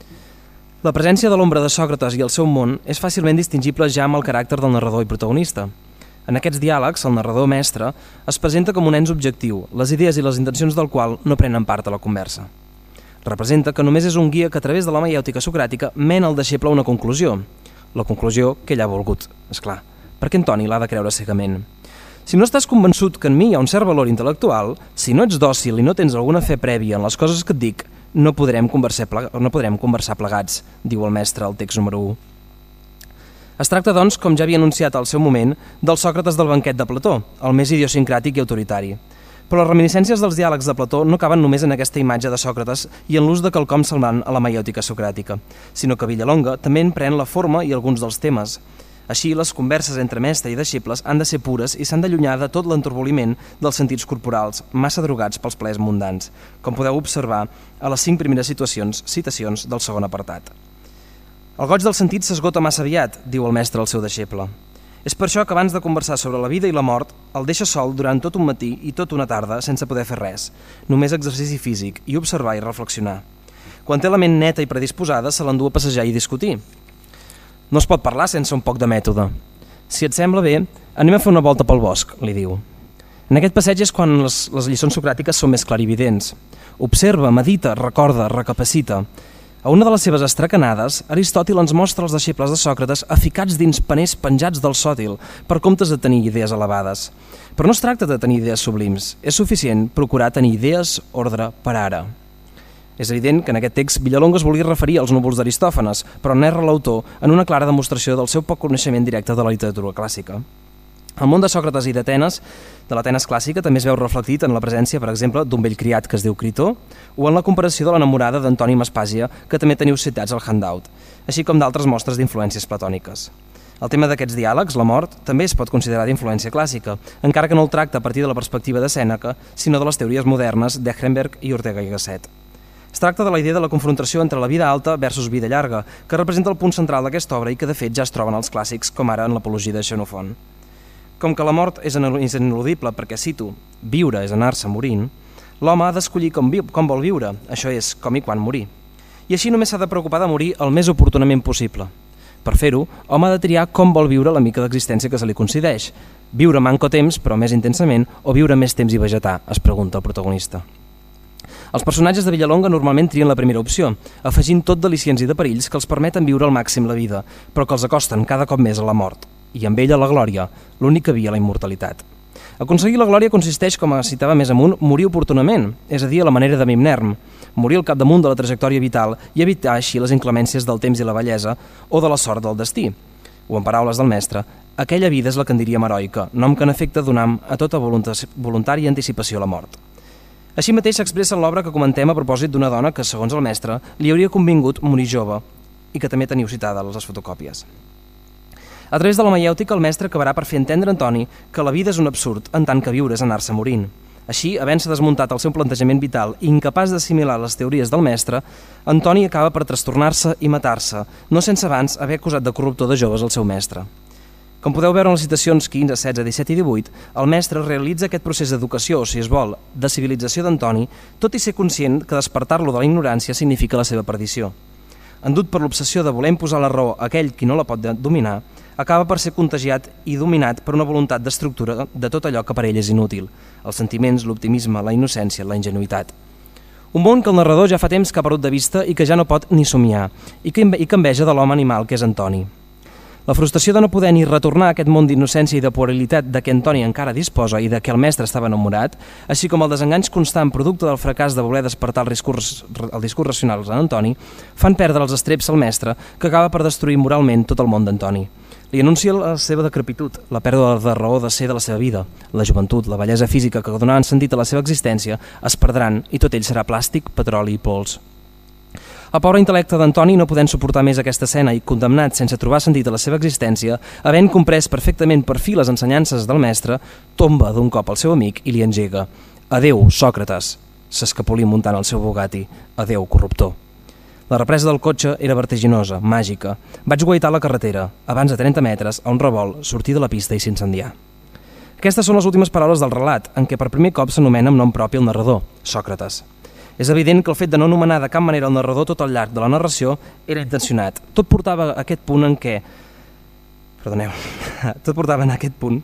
La presència de l'ombra de Sòcrates i el seu món és fàcilment distingible ja amb el caràcter del narrador i protagonista. En aquests diàlegs, el narrador mestre es presenta com un ens objectiu, les idees i les intencions del qual no prenen part a la conversa. Representa que només és un guia que a través de la maièutica socràtica mena el deixeble a una conclusió. La conclusió que ell ha volgut, és clar, perquè Antoni l'ha de creure cegament. Si no estàs convençut que en mi hi ha un cert valor intel·lectual, si no ets dòcil i no tens alguna fe prèvia en les coses que et dic, no podrem conversar, no podrem conversar plegats, diu el mestre al text número u. Es tracta, doncs, com ja havia anunciat al seu moment, del Sòcrates del banquet de Plató, el més idiosincràtic i autoritari. Però les reminiscències dels diàlegs de Plató no acaben només en aquesta imatge de Sòcrates i en l'ús de quelcom semblant a la maièutica socràtica, sinó que Villalonga també en pren la forma i alguns dels temes. Així, les converses entre mestre i deixebles han de ser pures i s'han d'allunyar de tot l'entorboliment dels sentits corporals, massa drogats pels plaers mundans, com podeu observar a les cinc primeres situacions, citacions del segon apartat. El goig del sentit s'esgota massa aviat, diu el mestre al seu deixeble. És per això que abans de conversar sobre la vida i la mort, el deixa sol durant tot un matí i tota una tarda sense poder fer res, només exercici físic i observar i reflexionar. Quan té la ment neta i predisposada, se l'endú a passejar i discutir. No es pot parlar sense un poc de mètode. Si et sembla bé, anem a fer una volta pel bosc, li diu. En aquest passeig és quan les, les lliçons socràtiques són més clarividents. Observa, medita, recorda, recapacita. A una de les seves estracanades, Aristòtil ens mostra els deixebles de Sòcrates aficats dins paners penjats del sòtil, per comptes de tenir idees elevades. Però no es tracta de tenir idees sublims, és suficient procurar tenir idees ordre per ara. És evident que en aquest text Villalonga es volia referir als núvols d'Aristòfanes, però n'erra l'autor en una clara demostració del seu poc coneixement directe de la literatura clàssica. El món de Sòcrates i d'Atenes, de l'Atenes clàssica, també es veu reflectit en la presència, per exemple, d'un vell criat que es diu Critó, o en la comparació de l'enamorada d'Antoni Maspàsia, que també teniu citats al handout, així com d'altres mostres d'influències platòniques. El tema d'aquests diàlegs, la mort, també es pot considerar d'influència clàssica, encara que no el tracta a partir de la perspectiva de Sèneca, sinó de les teories modernes d'Ehrenberg i Ortega i Gasset. Es tracta de la idea de la confrontació entre la vida alta versus vida llarga, que representa el punt central d'aquesta obra i que de fet ja es troben els clàssics, com ara en l'apologia de Xenofont. Com que la mort és ineludible perquè, cito, viure és anar-se morint, l'home ha d'escollir com, com vol viure, això és, com i quan morir. I així només s'ha de preocupar de morir el més oportunament possible. Per fer-ho, hom ha de triar com vol viure la mica d'existència que se li concedeix. Viure manco temps, però més intensament, o viure més temps i vegetar, es pregunta el protagonista. Els personatges de Villalonga normalment trien la primera opció, afegint tot d'al·licients i de perills que els permeten viure al màxim la vida, però que els acosten cada cop més a la mort. I amb ella la glòria, l'única via a la immortalitat. Aconseguir la glòria consisteix, com citava més amunt, morir oportunament, és a dir, a la manera de Mimnerm, morir al capdamunt de la trajectòria vital i evitar així les inclemències del temps i la bellesa o de la sort del destí. O en paraules del mestre, aquella vida és la que en diríem heroica, nom que en efecte donam a tota voluntària anticipació a la mort. Així mateix s'expressa en l'obra que comentem a propòsit d'una dona que, segons el mestre, li hauria convingut morir jove i que també teniu citada a les fotocòpies. A través de la maièutica, el mestre acabarà per fer entendre a Antoni que la vida és un absurd en tant que viure és anar-se morint. Així, havent-se desmuntat el seu plantejament vital i incapaç d'assimilar les teories del mestre, Antoni acaba per trastornar-se i matar-se, no sense abans haver acusat de corruptor de joves el seu mestre. Com podeu veure en les citacions quinze, setze, disset i divuit, el mestre realitza aquest procés d'educació, o si es vol, de civilització d'Antoni, tot i ser conscient que despertar-lo de la ignorància significa la seva perdició. Endut per l'obsessió de voler imposar la raó a aquell qui no la pot dominar, acaba per ser contagiat i dominat per una voluntat d'estructura de tot allò que per ell és inútil, els sentiments, l'optimisme, la innocència, la ingenuïtat. Un món que el narrador ja fa temps que ha perdut de vista i que ja no pot ni somiar, i que, i que enveja de l'home animal que és Antoni. La frustració de no poder ni retornar a aquest món d'innocència i de puerilitat de què Antoni encara disposa i de què el mestre estava enamorat, així com el desenganys constant producte del fracàs de voler despertar el discurs, el discurs racional en Antoni, fan perdre els estreps al mestre, que acaba per destruir moralment tot el món d'Antoni. Li anuncia la seva decrepitud, la pèrdua de raó de ser de la seva vida, la joventut, la bellesa física que donaven sentit a la seva existència es perdran i tot ell serà plàstic, petroli i pols. El pobre intel·lecte d'Antoni, no podent suportar més aquesta escena i condemnat sense trobar sentit a la seva existència, havent comprès perfectament per fi les ensenyances del mestre, tomba d'un cop al seu amic i li engega: «Adéu, Sòcrates!» s'escapolí muntant el seu Bugatti. «Adéu, corruptor!» La represa del cotxe era vertiginosa, màgica. Vaig guaitar la carretera. Abans de trenta metres, a un revolt, sortí de la pista i s'incendià. Aquestes són les últimes paraules del relat, en què per primer cop s'anomena amb nom propi el narrador, Sòcrates. És evident que el fet de no anomenar de cap manera el narrador tot al llarg de la narració era intencionat. Tot portava a aquest punt en què... Perdoneu. Tot portava en aquest punt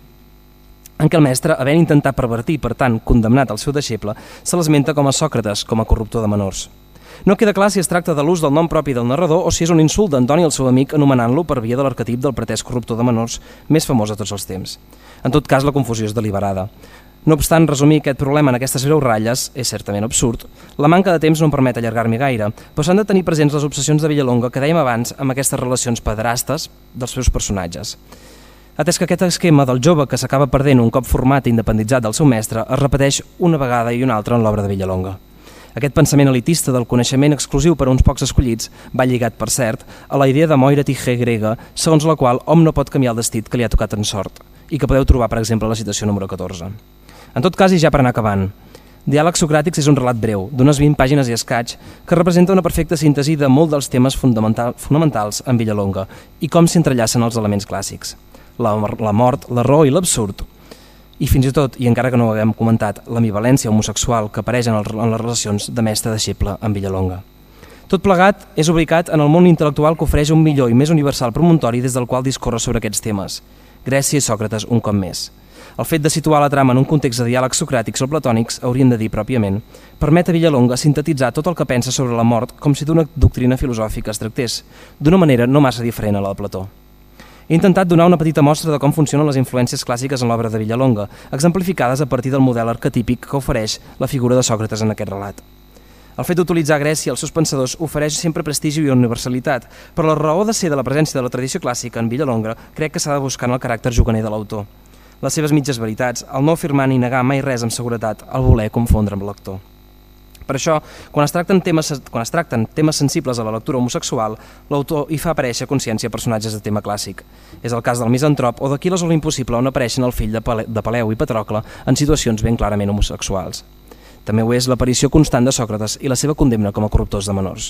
en què el mestre, havent intentat pervertir, per tant, condemnat el seu deixeble, se l'esmenta com a Sòcrates, com a corruptor de menors. No queda clar si es tracta de l'ús del nom propi del narrador o si és un insult d'Antoni al seu amic anomenant-lo per via de l'arquetip del pretès corruptor de menors més famós de tots els temps. En tot cas, la confusió és deliberada. No obstant resumir aquest problema en aquestes breus ratlles és certament absurd. La manca de temps no em permet allargar-m'hi gaire, però s'han de tenir presents les obsessions de Villalonga que dèiem abans amb aquestes relacions pederastes dels seus personatges. Atès que aquest esquema del jove que s'acaba perdent un cop format i independitzat del seu mestre es repeteix una vegada i una altra en l'obra de Villalonga. Aquest pensament elitista del coneixement exclusiu per a uns pocs escollits va lligat, per cert, a la idea de Moira Tigé grega, segons la qual hom no pot canviar el destí que li ha tocat en sort, i que podeu trobar, per exemple, a la citació número catorze. En tot cas, i ja per anar acabant, Diàlegs socràtics és un relat breu, d'unes vint pàgines i escaig, que representa una perfecta síntesi de molt dels temes fundamental, fonamentals en Villalonga i com s'entrellacen els elements clàssics. La, la mort, la raó i l'absurd, i fins i tot, i encara que no ho haguem comentat, l'ambivalència homosexual que apareix en, el, en les relacions de mestre-deixeble en Villalonga. Tot plegat és ubicat en el món intel·lectual que ofereix un millor i més universal promontori des del qual discorre sobre aquests temes. Grècia i Sòcrates un cop més. El fet de situar la trama en un context de diàlegs socràtics o platònics, hauríem de dir pròpiament, permet a Villalonga sintetitzar tot el que pensa sobre la mort com si d'una doctrina filosòfica es tractés, d'una manera no massa diferent a la de Plató. He intentat donar una petita mostra de com funcionen les influències clàssiques en l'obra de Villalonga, exemplificades a partir del model arquetípic que ofereix la figura de Sòcrates en aquest relat. El fet d'utilitzar Grècia i els seus pensadors ofereix sempre prestigi i universalitat, però la raó de ser de la presència de la tradició clàssica en Villalonga crec que s'ha de buscar en el caràcter juganer de l'autor. Les seves mitges veritats, el no afirmar ni negar mai res amb seguretat, el voler confondre amb el lector. Per això, quan es tracten temes, quan es tracten temes sensibles a la lectura homosexual, l'autor hi fa aparèixer consciència personatges de tema clàssic. És el cas del misantrop o d'Aquil·les o l'impossible, on apareixen el fill de, Pale de Peleu i Patrocle en situacions ben clarament homosexuals. També ho és l'aparició constant de Sòcrates i la seva condemna com a corruptors de menors.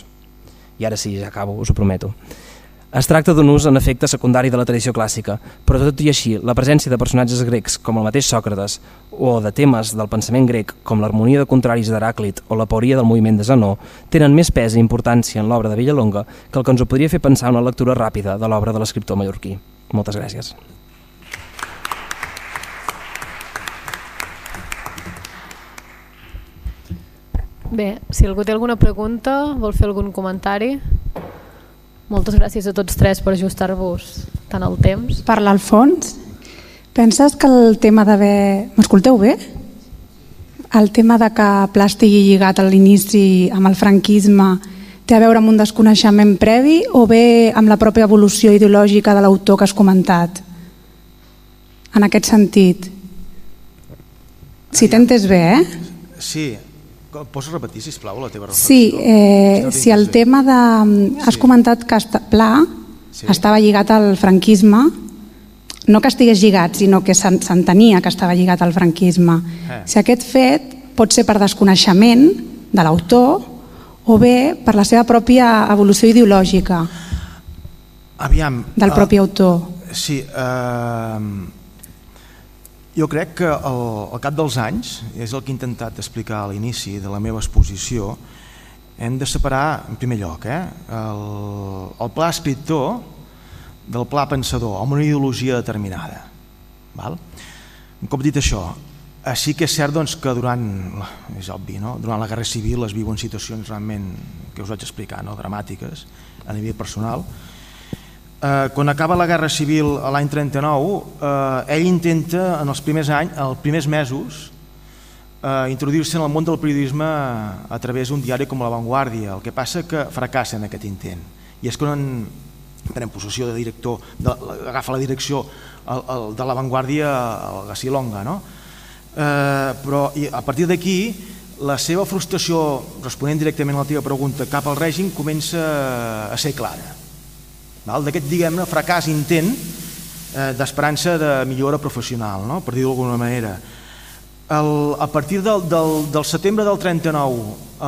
I ara sí, ja acabo, us ho prometo. Es tracta d'un ús en efecte secundari de la tradició clàssica, però tot i així, la presència de personatges grecs com el mateix Sòcrates o de temes del pensament grec com l'harmonia de contraris d'Heràclit o l'aporia del moviment de Zenó tenen més pes i importància en l'obra de Villalonga que el que ens ho podria fer pensar una lectura ràpida de l'obra de l'escriptor mallorquí. Moltes gràcies. Bé, si algú té alguna pregunta, vol fer algun comentari... Moltes gràcies a tots tres per ajustar-vos tant el temps. Per l'Alfons, penses que el tema d'haver... M'escolteu bé? El tema de que Pla estigui lligat a l'inici amb el franquisme té a veure amb un desconeixement previ o bé amb la pròpia evolució ideològica de l'autor que has comentat? En aquest sentit. Si t'entens bé, eh? Sí. Pots repetir, sisplau, la teva reflexió? Sí, eh, si el tema de... Has comentat que Pla sí. estava lligat al franquisme, no que estigués lligat, sinó que s'entenia que estava lligat al franquisme. Eh. Si aquest fet pot ser per desconeixement de l'autor o bé per la seva pròpia evolució ideològica Aviam, del propi uh, autor. Sí, uh, jo crec que al, al cap dels anys, és el que he intentat explicar a l'inici de la meva exposició, hem de separar, en primer lloc, eh, el, el pla escriptor del pla pensador amb una ideologia determinada. Val? Un cop dit això, sí que és cert doncs, que durant, és obvi, no? Durant la Guerra Civil es viuen situacions realment que us vaig explicar, no? Dramàtiques a nivell personal. Eh, quan acaba la Guerra Civil l'any trenta-nou, eh, ell intenta en els primers anys, els primers mesos, eh, introduir-se en el món del periodisme a través d'un diari com La Vanguardia. El que passa que fracassa en aquest intent. I és quan pren possessió de director, de, agafa la direcció el, el, de La Vanguardia el Gassilonga, no? Eh, però i a partir d'aquí la seva frustració, responent directament a la teva pregunta, cap al règim comença a ser clara. D'aquest, diguem-ne, fracàs intent eh, d'esperança de millora professional, no? Per dir-ho d'alguna manera. El, a partir del, del, del setembre del trenta-nou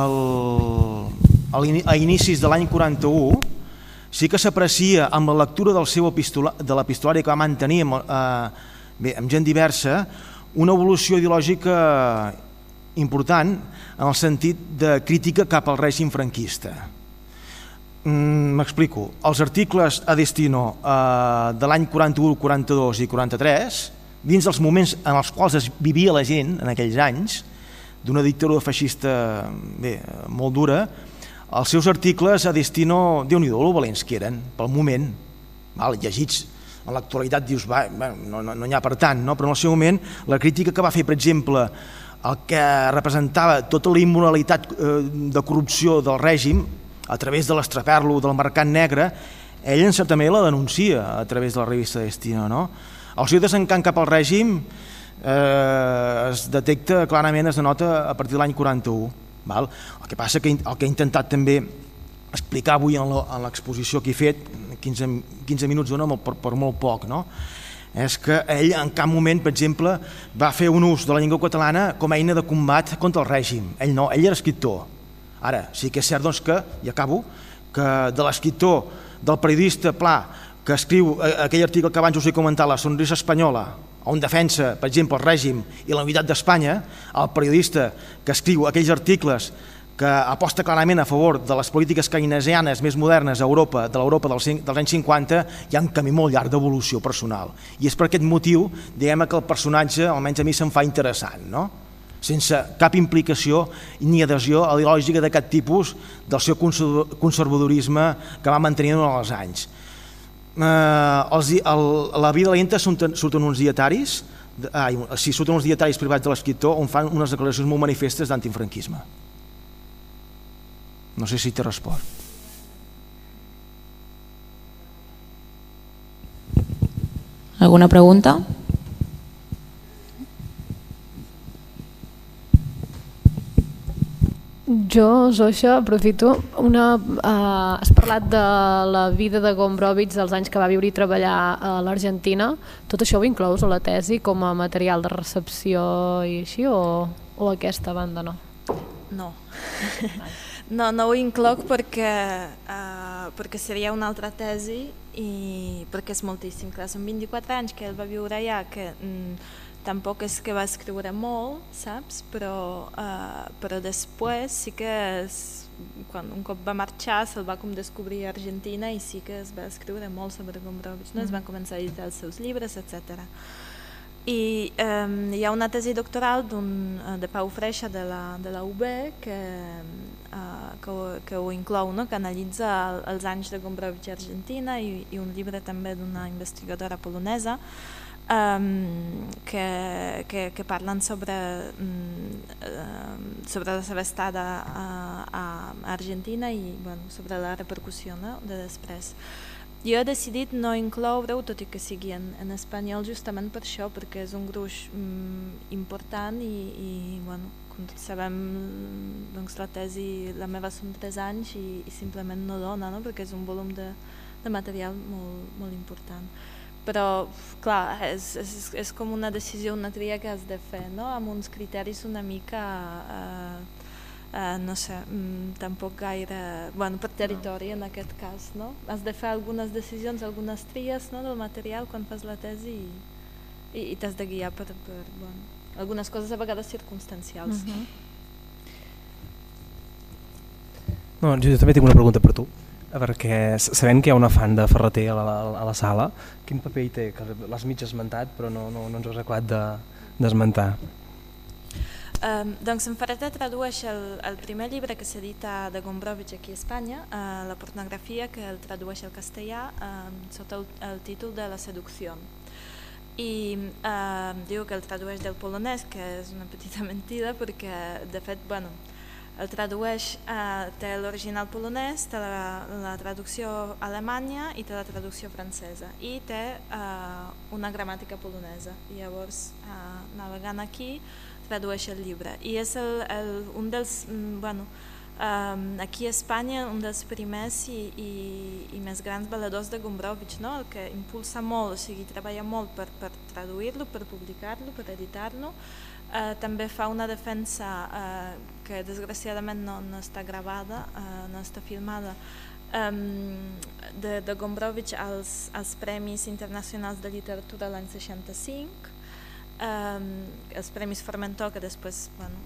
a inicis de l'any quaranta-u sí que s'aprecia amb la lectura del seu epistola, de l'epistolari que va mantenir amb, eh, bé, amb gent diversa una evolució ideològica important en el sentit de crítica cap al règim franquista. M'explico. Els articles a destino eh, de l'any quaranta-u, quaranta-dos i quaranta-tres, dins dels moments en els quals es vivia la gent en aquells anys, d'una dictadura feixista bé, molt dura, els seus articles a destino, Déu-n'hi-do, lo valents que eren, pel moment, val, llegits en l'actualitat dius, va, no, no, no n'hi ha per tant, no? Però en el seu moment la crítica que va fer, per exemple, el que representava tota la immoralitat eh, de corrupció del règim a través de l'estraperlo del mercat negre, ell en certa manera la denuncia a través de la revista Destino, no? El seu desencant cap al règim eh, es detecta clarament, es denota a partir de l'any quaranta-u. Val? El que passa que el que he intentat també explicar avui en l'exposició que he fet, quinze, quinze minuts dona per, per molt poc, no? És que ell en cap moment, per exemple, va fer un ús de la llengua catalana com a eina de combat contra el règim. Ell no, ell era escriptor. Ara, sí que és cert doncs, que, i acabo, que de l'escriptor, del periodista Pla, que escriu aquell article que abans us he comentat, La sonrisa espanyola, on defensa, per exemple, el règim i la unitat d'Espanya, el periodista que escriu aquells articles que aposta clarament a favor de les polítiques keynesianes més modernes a Europa, de l'Europa dels anys cinquanta, hi ha un camí molt llarg d'evolució personal. I és per aquest motiu, diguem que el personatge, almenys a mi, se'm fa interessant, no? Sense cap implicació ni adhesió a la lògica d'aquest tipus del seu conservadorisme que va mantenir durant els anys. Eh, els, el, la vida lenta surten, surten uns dietaris, ai, sí, surten uns dietaris privats de l'escriptor on fan unes declaracions molt manifestes d'antifranquisme. No sé si t'he respost. Alguna pregunta? Jo, Zosha, aprofito. Una, uh, has parlat de la vida de Gombrowicz dels anys que va viure i treballar a l'Argentina. Tot això ho inclous a la tesi com a material de recepció i així, o, o aquesta banda no? No. No, no ho incloc perquè, uh, perquè seria una altra tesi i perquè és moltíssim. Clar, són vint-i-quatre anys que ell va viure allà, que mm, tampoc és que va escriure molt, saps? Però, uh, però després sí que és, quan un cop va marxar se'l va com descobrir a Argentina i sí que es va escriure molt sobre Gombrowicz, no? Es van començar a editar els seus llibres, etcètera. I um, hi ha una tesi doctoral de Pau Freixa de la, de la U B que, uh, que, ho, que ho inclou, no? Que analitza el, els anys de Gombrowicz a Argentina i, i un llibre també d'una investigadora polonesa um, que, que, que parlen sobre, um, uh, sobre la seva estada a, a, a Argentina i bueno, sobre la repercussió, no? De després. Jo he decidit no incloure-ho, tot i que sigui en, en espanyol, justament per això, perquè és un gruix mm, important i, i bueno, com tots sabem, doncs, la tesi, la meva són tres anys i, i simplement no dona, no? Perquè és un volum de, de material molt, molt important. Però, clar, és, és, és com una decisió, una tria que has de fer, no? Amb uns criteris una mica... Eh, Uh, no sé, mm, tampoc gaire, bueno, per territori en aquest cas, no? Has de fer algunes decisions, algunes tries, no, del material quan fas la tesi i, i, i t'has de guiar per, per bueno, algunes coses a vegades circumstancials. Uh-huh. No, jo també tinc una pregunta per tu. perquè sabem que hi ha un afany de Ferreter a la, a la sala. Quin paper hi té? Que l'has mig esmentat però no, no, no ens ho has acabat de, d'esmentar. Um, doncs en Ferreter tradueix el, el primer llibre que s'edita de Gombrowicz aquí a Espanya, uh, la pornografia, que el tradueix al castellà um, sota el, el títol de La seducció. I uh, diu que el tradueix del polonès, que és una petita mentida perquè de fet, bueno, el tradueix, uh, té l'original polonès, té la, la traducció alemanya i té la traducció francesa i té uh, una gramàtica polonesa. I llavors, uh, navegant aquí, tradueix el llibre. I és el, el, un dels, bueno, um, aquí a Espanya, un dels primers i, i, i més grans valedors de Gombrowicz, no? El que impulsa molt, o sigui, treballa molt per, per traduir-lo, per publicar-lo, per editar-lo. Uh, també fa una defensa uh, que desgraciadament no, no està gravada, uh, no està filmada, um, de, de Gombrowicz als, als Premis Internacionals de Literatura l'any seixanta-cinc, um, els Premis Formentor, que després bueno,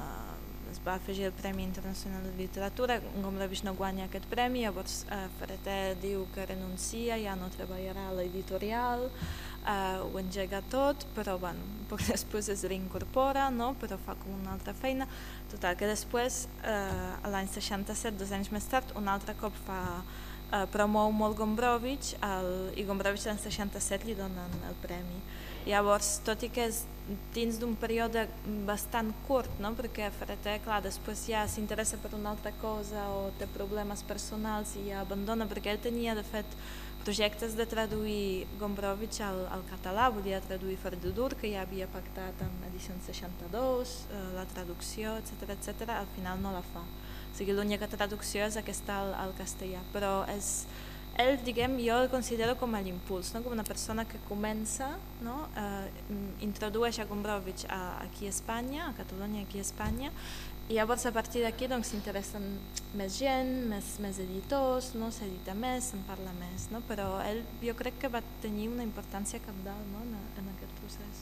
uh, es va afegir el Premi Internacional de Literatura. Gombrowicz no guanya aquest premi, llavors uh, Ferreter diu que renuncia, ja no treballarà a l'editorial, Uh, ho engega tot, però bueno, poc després es reincorpora, no? Però fa com una altra feina. Total, que després, uh, l'any seixanta-set, dos anys més tard, un altre cop fa, uh, promou molt Gombrowicz el, i Gombrowicz l'any seixanta-set li donen el premi. Llavors, tot i que és dins d'un període bastant curt, no? Perquè Ferreter, clar, després ja s'interessa per una altra cosa o té problemes personals i ja abandona, perquè ell tenia, de fet, projectes de traduir Gombrowicz al, al català, volia traduir Ferdudur, que ja havia pactat amb Edicions seixanta-dos, eh, la traducció, etcètera, etcètera, al final no la fa. O sigui, l'única traducció és aquesta al, al castellà, però és, ell, diguem, jo el considero com a l'impuls, no? Com una persona que comença, no? eh, introdueix a Gombrowicz a, aquí a Espanya, a Catalunya, aquí a Espanya, i llavors a partir d'aquí doncs, s'interessen més gent, més, més editors, no? S'edita més, se'n parla més, no? Però ell jo crec que va tenir una importància cabdal, no? en, en aquest procés.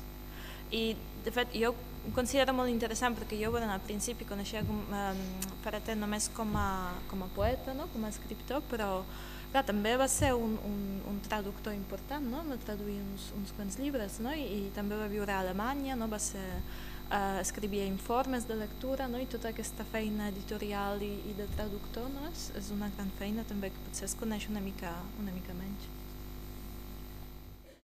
I de fet jo ho considero molt interessant perquè jo bueno, al principi coneixia um, Ferreter només com a, com a poeta, no? Com a escriptor, però clar, també va ser un, un, un traductor important, no? Va traduir uns, uns quants llibres, no? I, i també va viure a Alemanya, no? Va ser Uh, escrivia informes de lectura, no? I tota aquesta feina editorial i, i de traductor, no? és, és una gran feina també que potser es coneix una mica, una mica menys.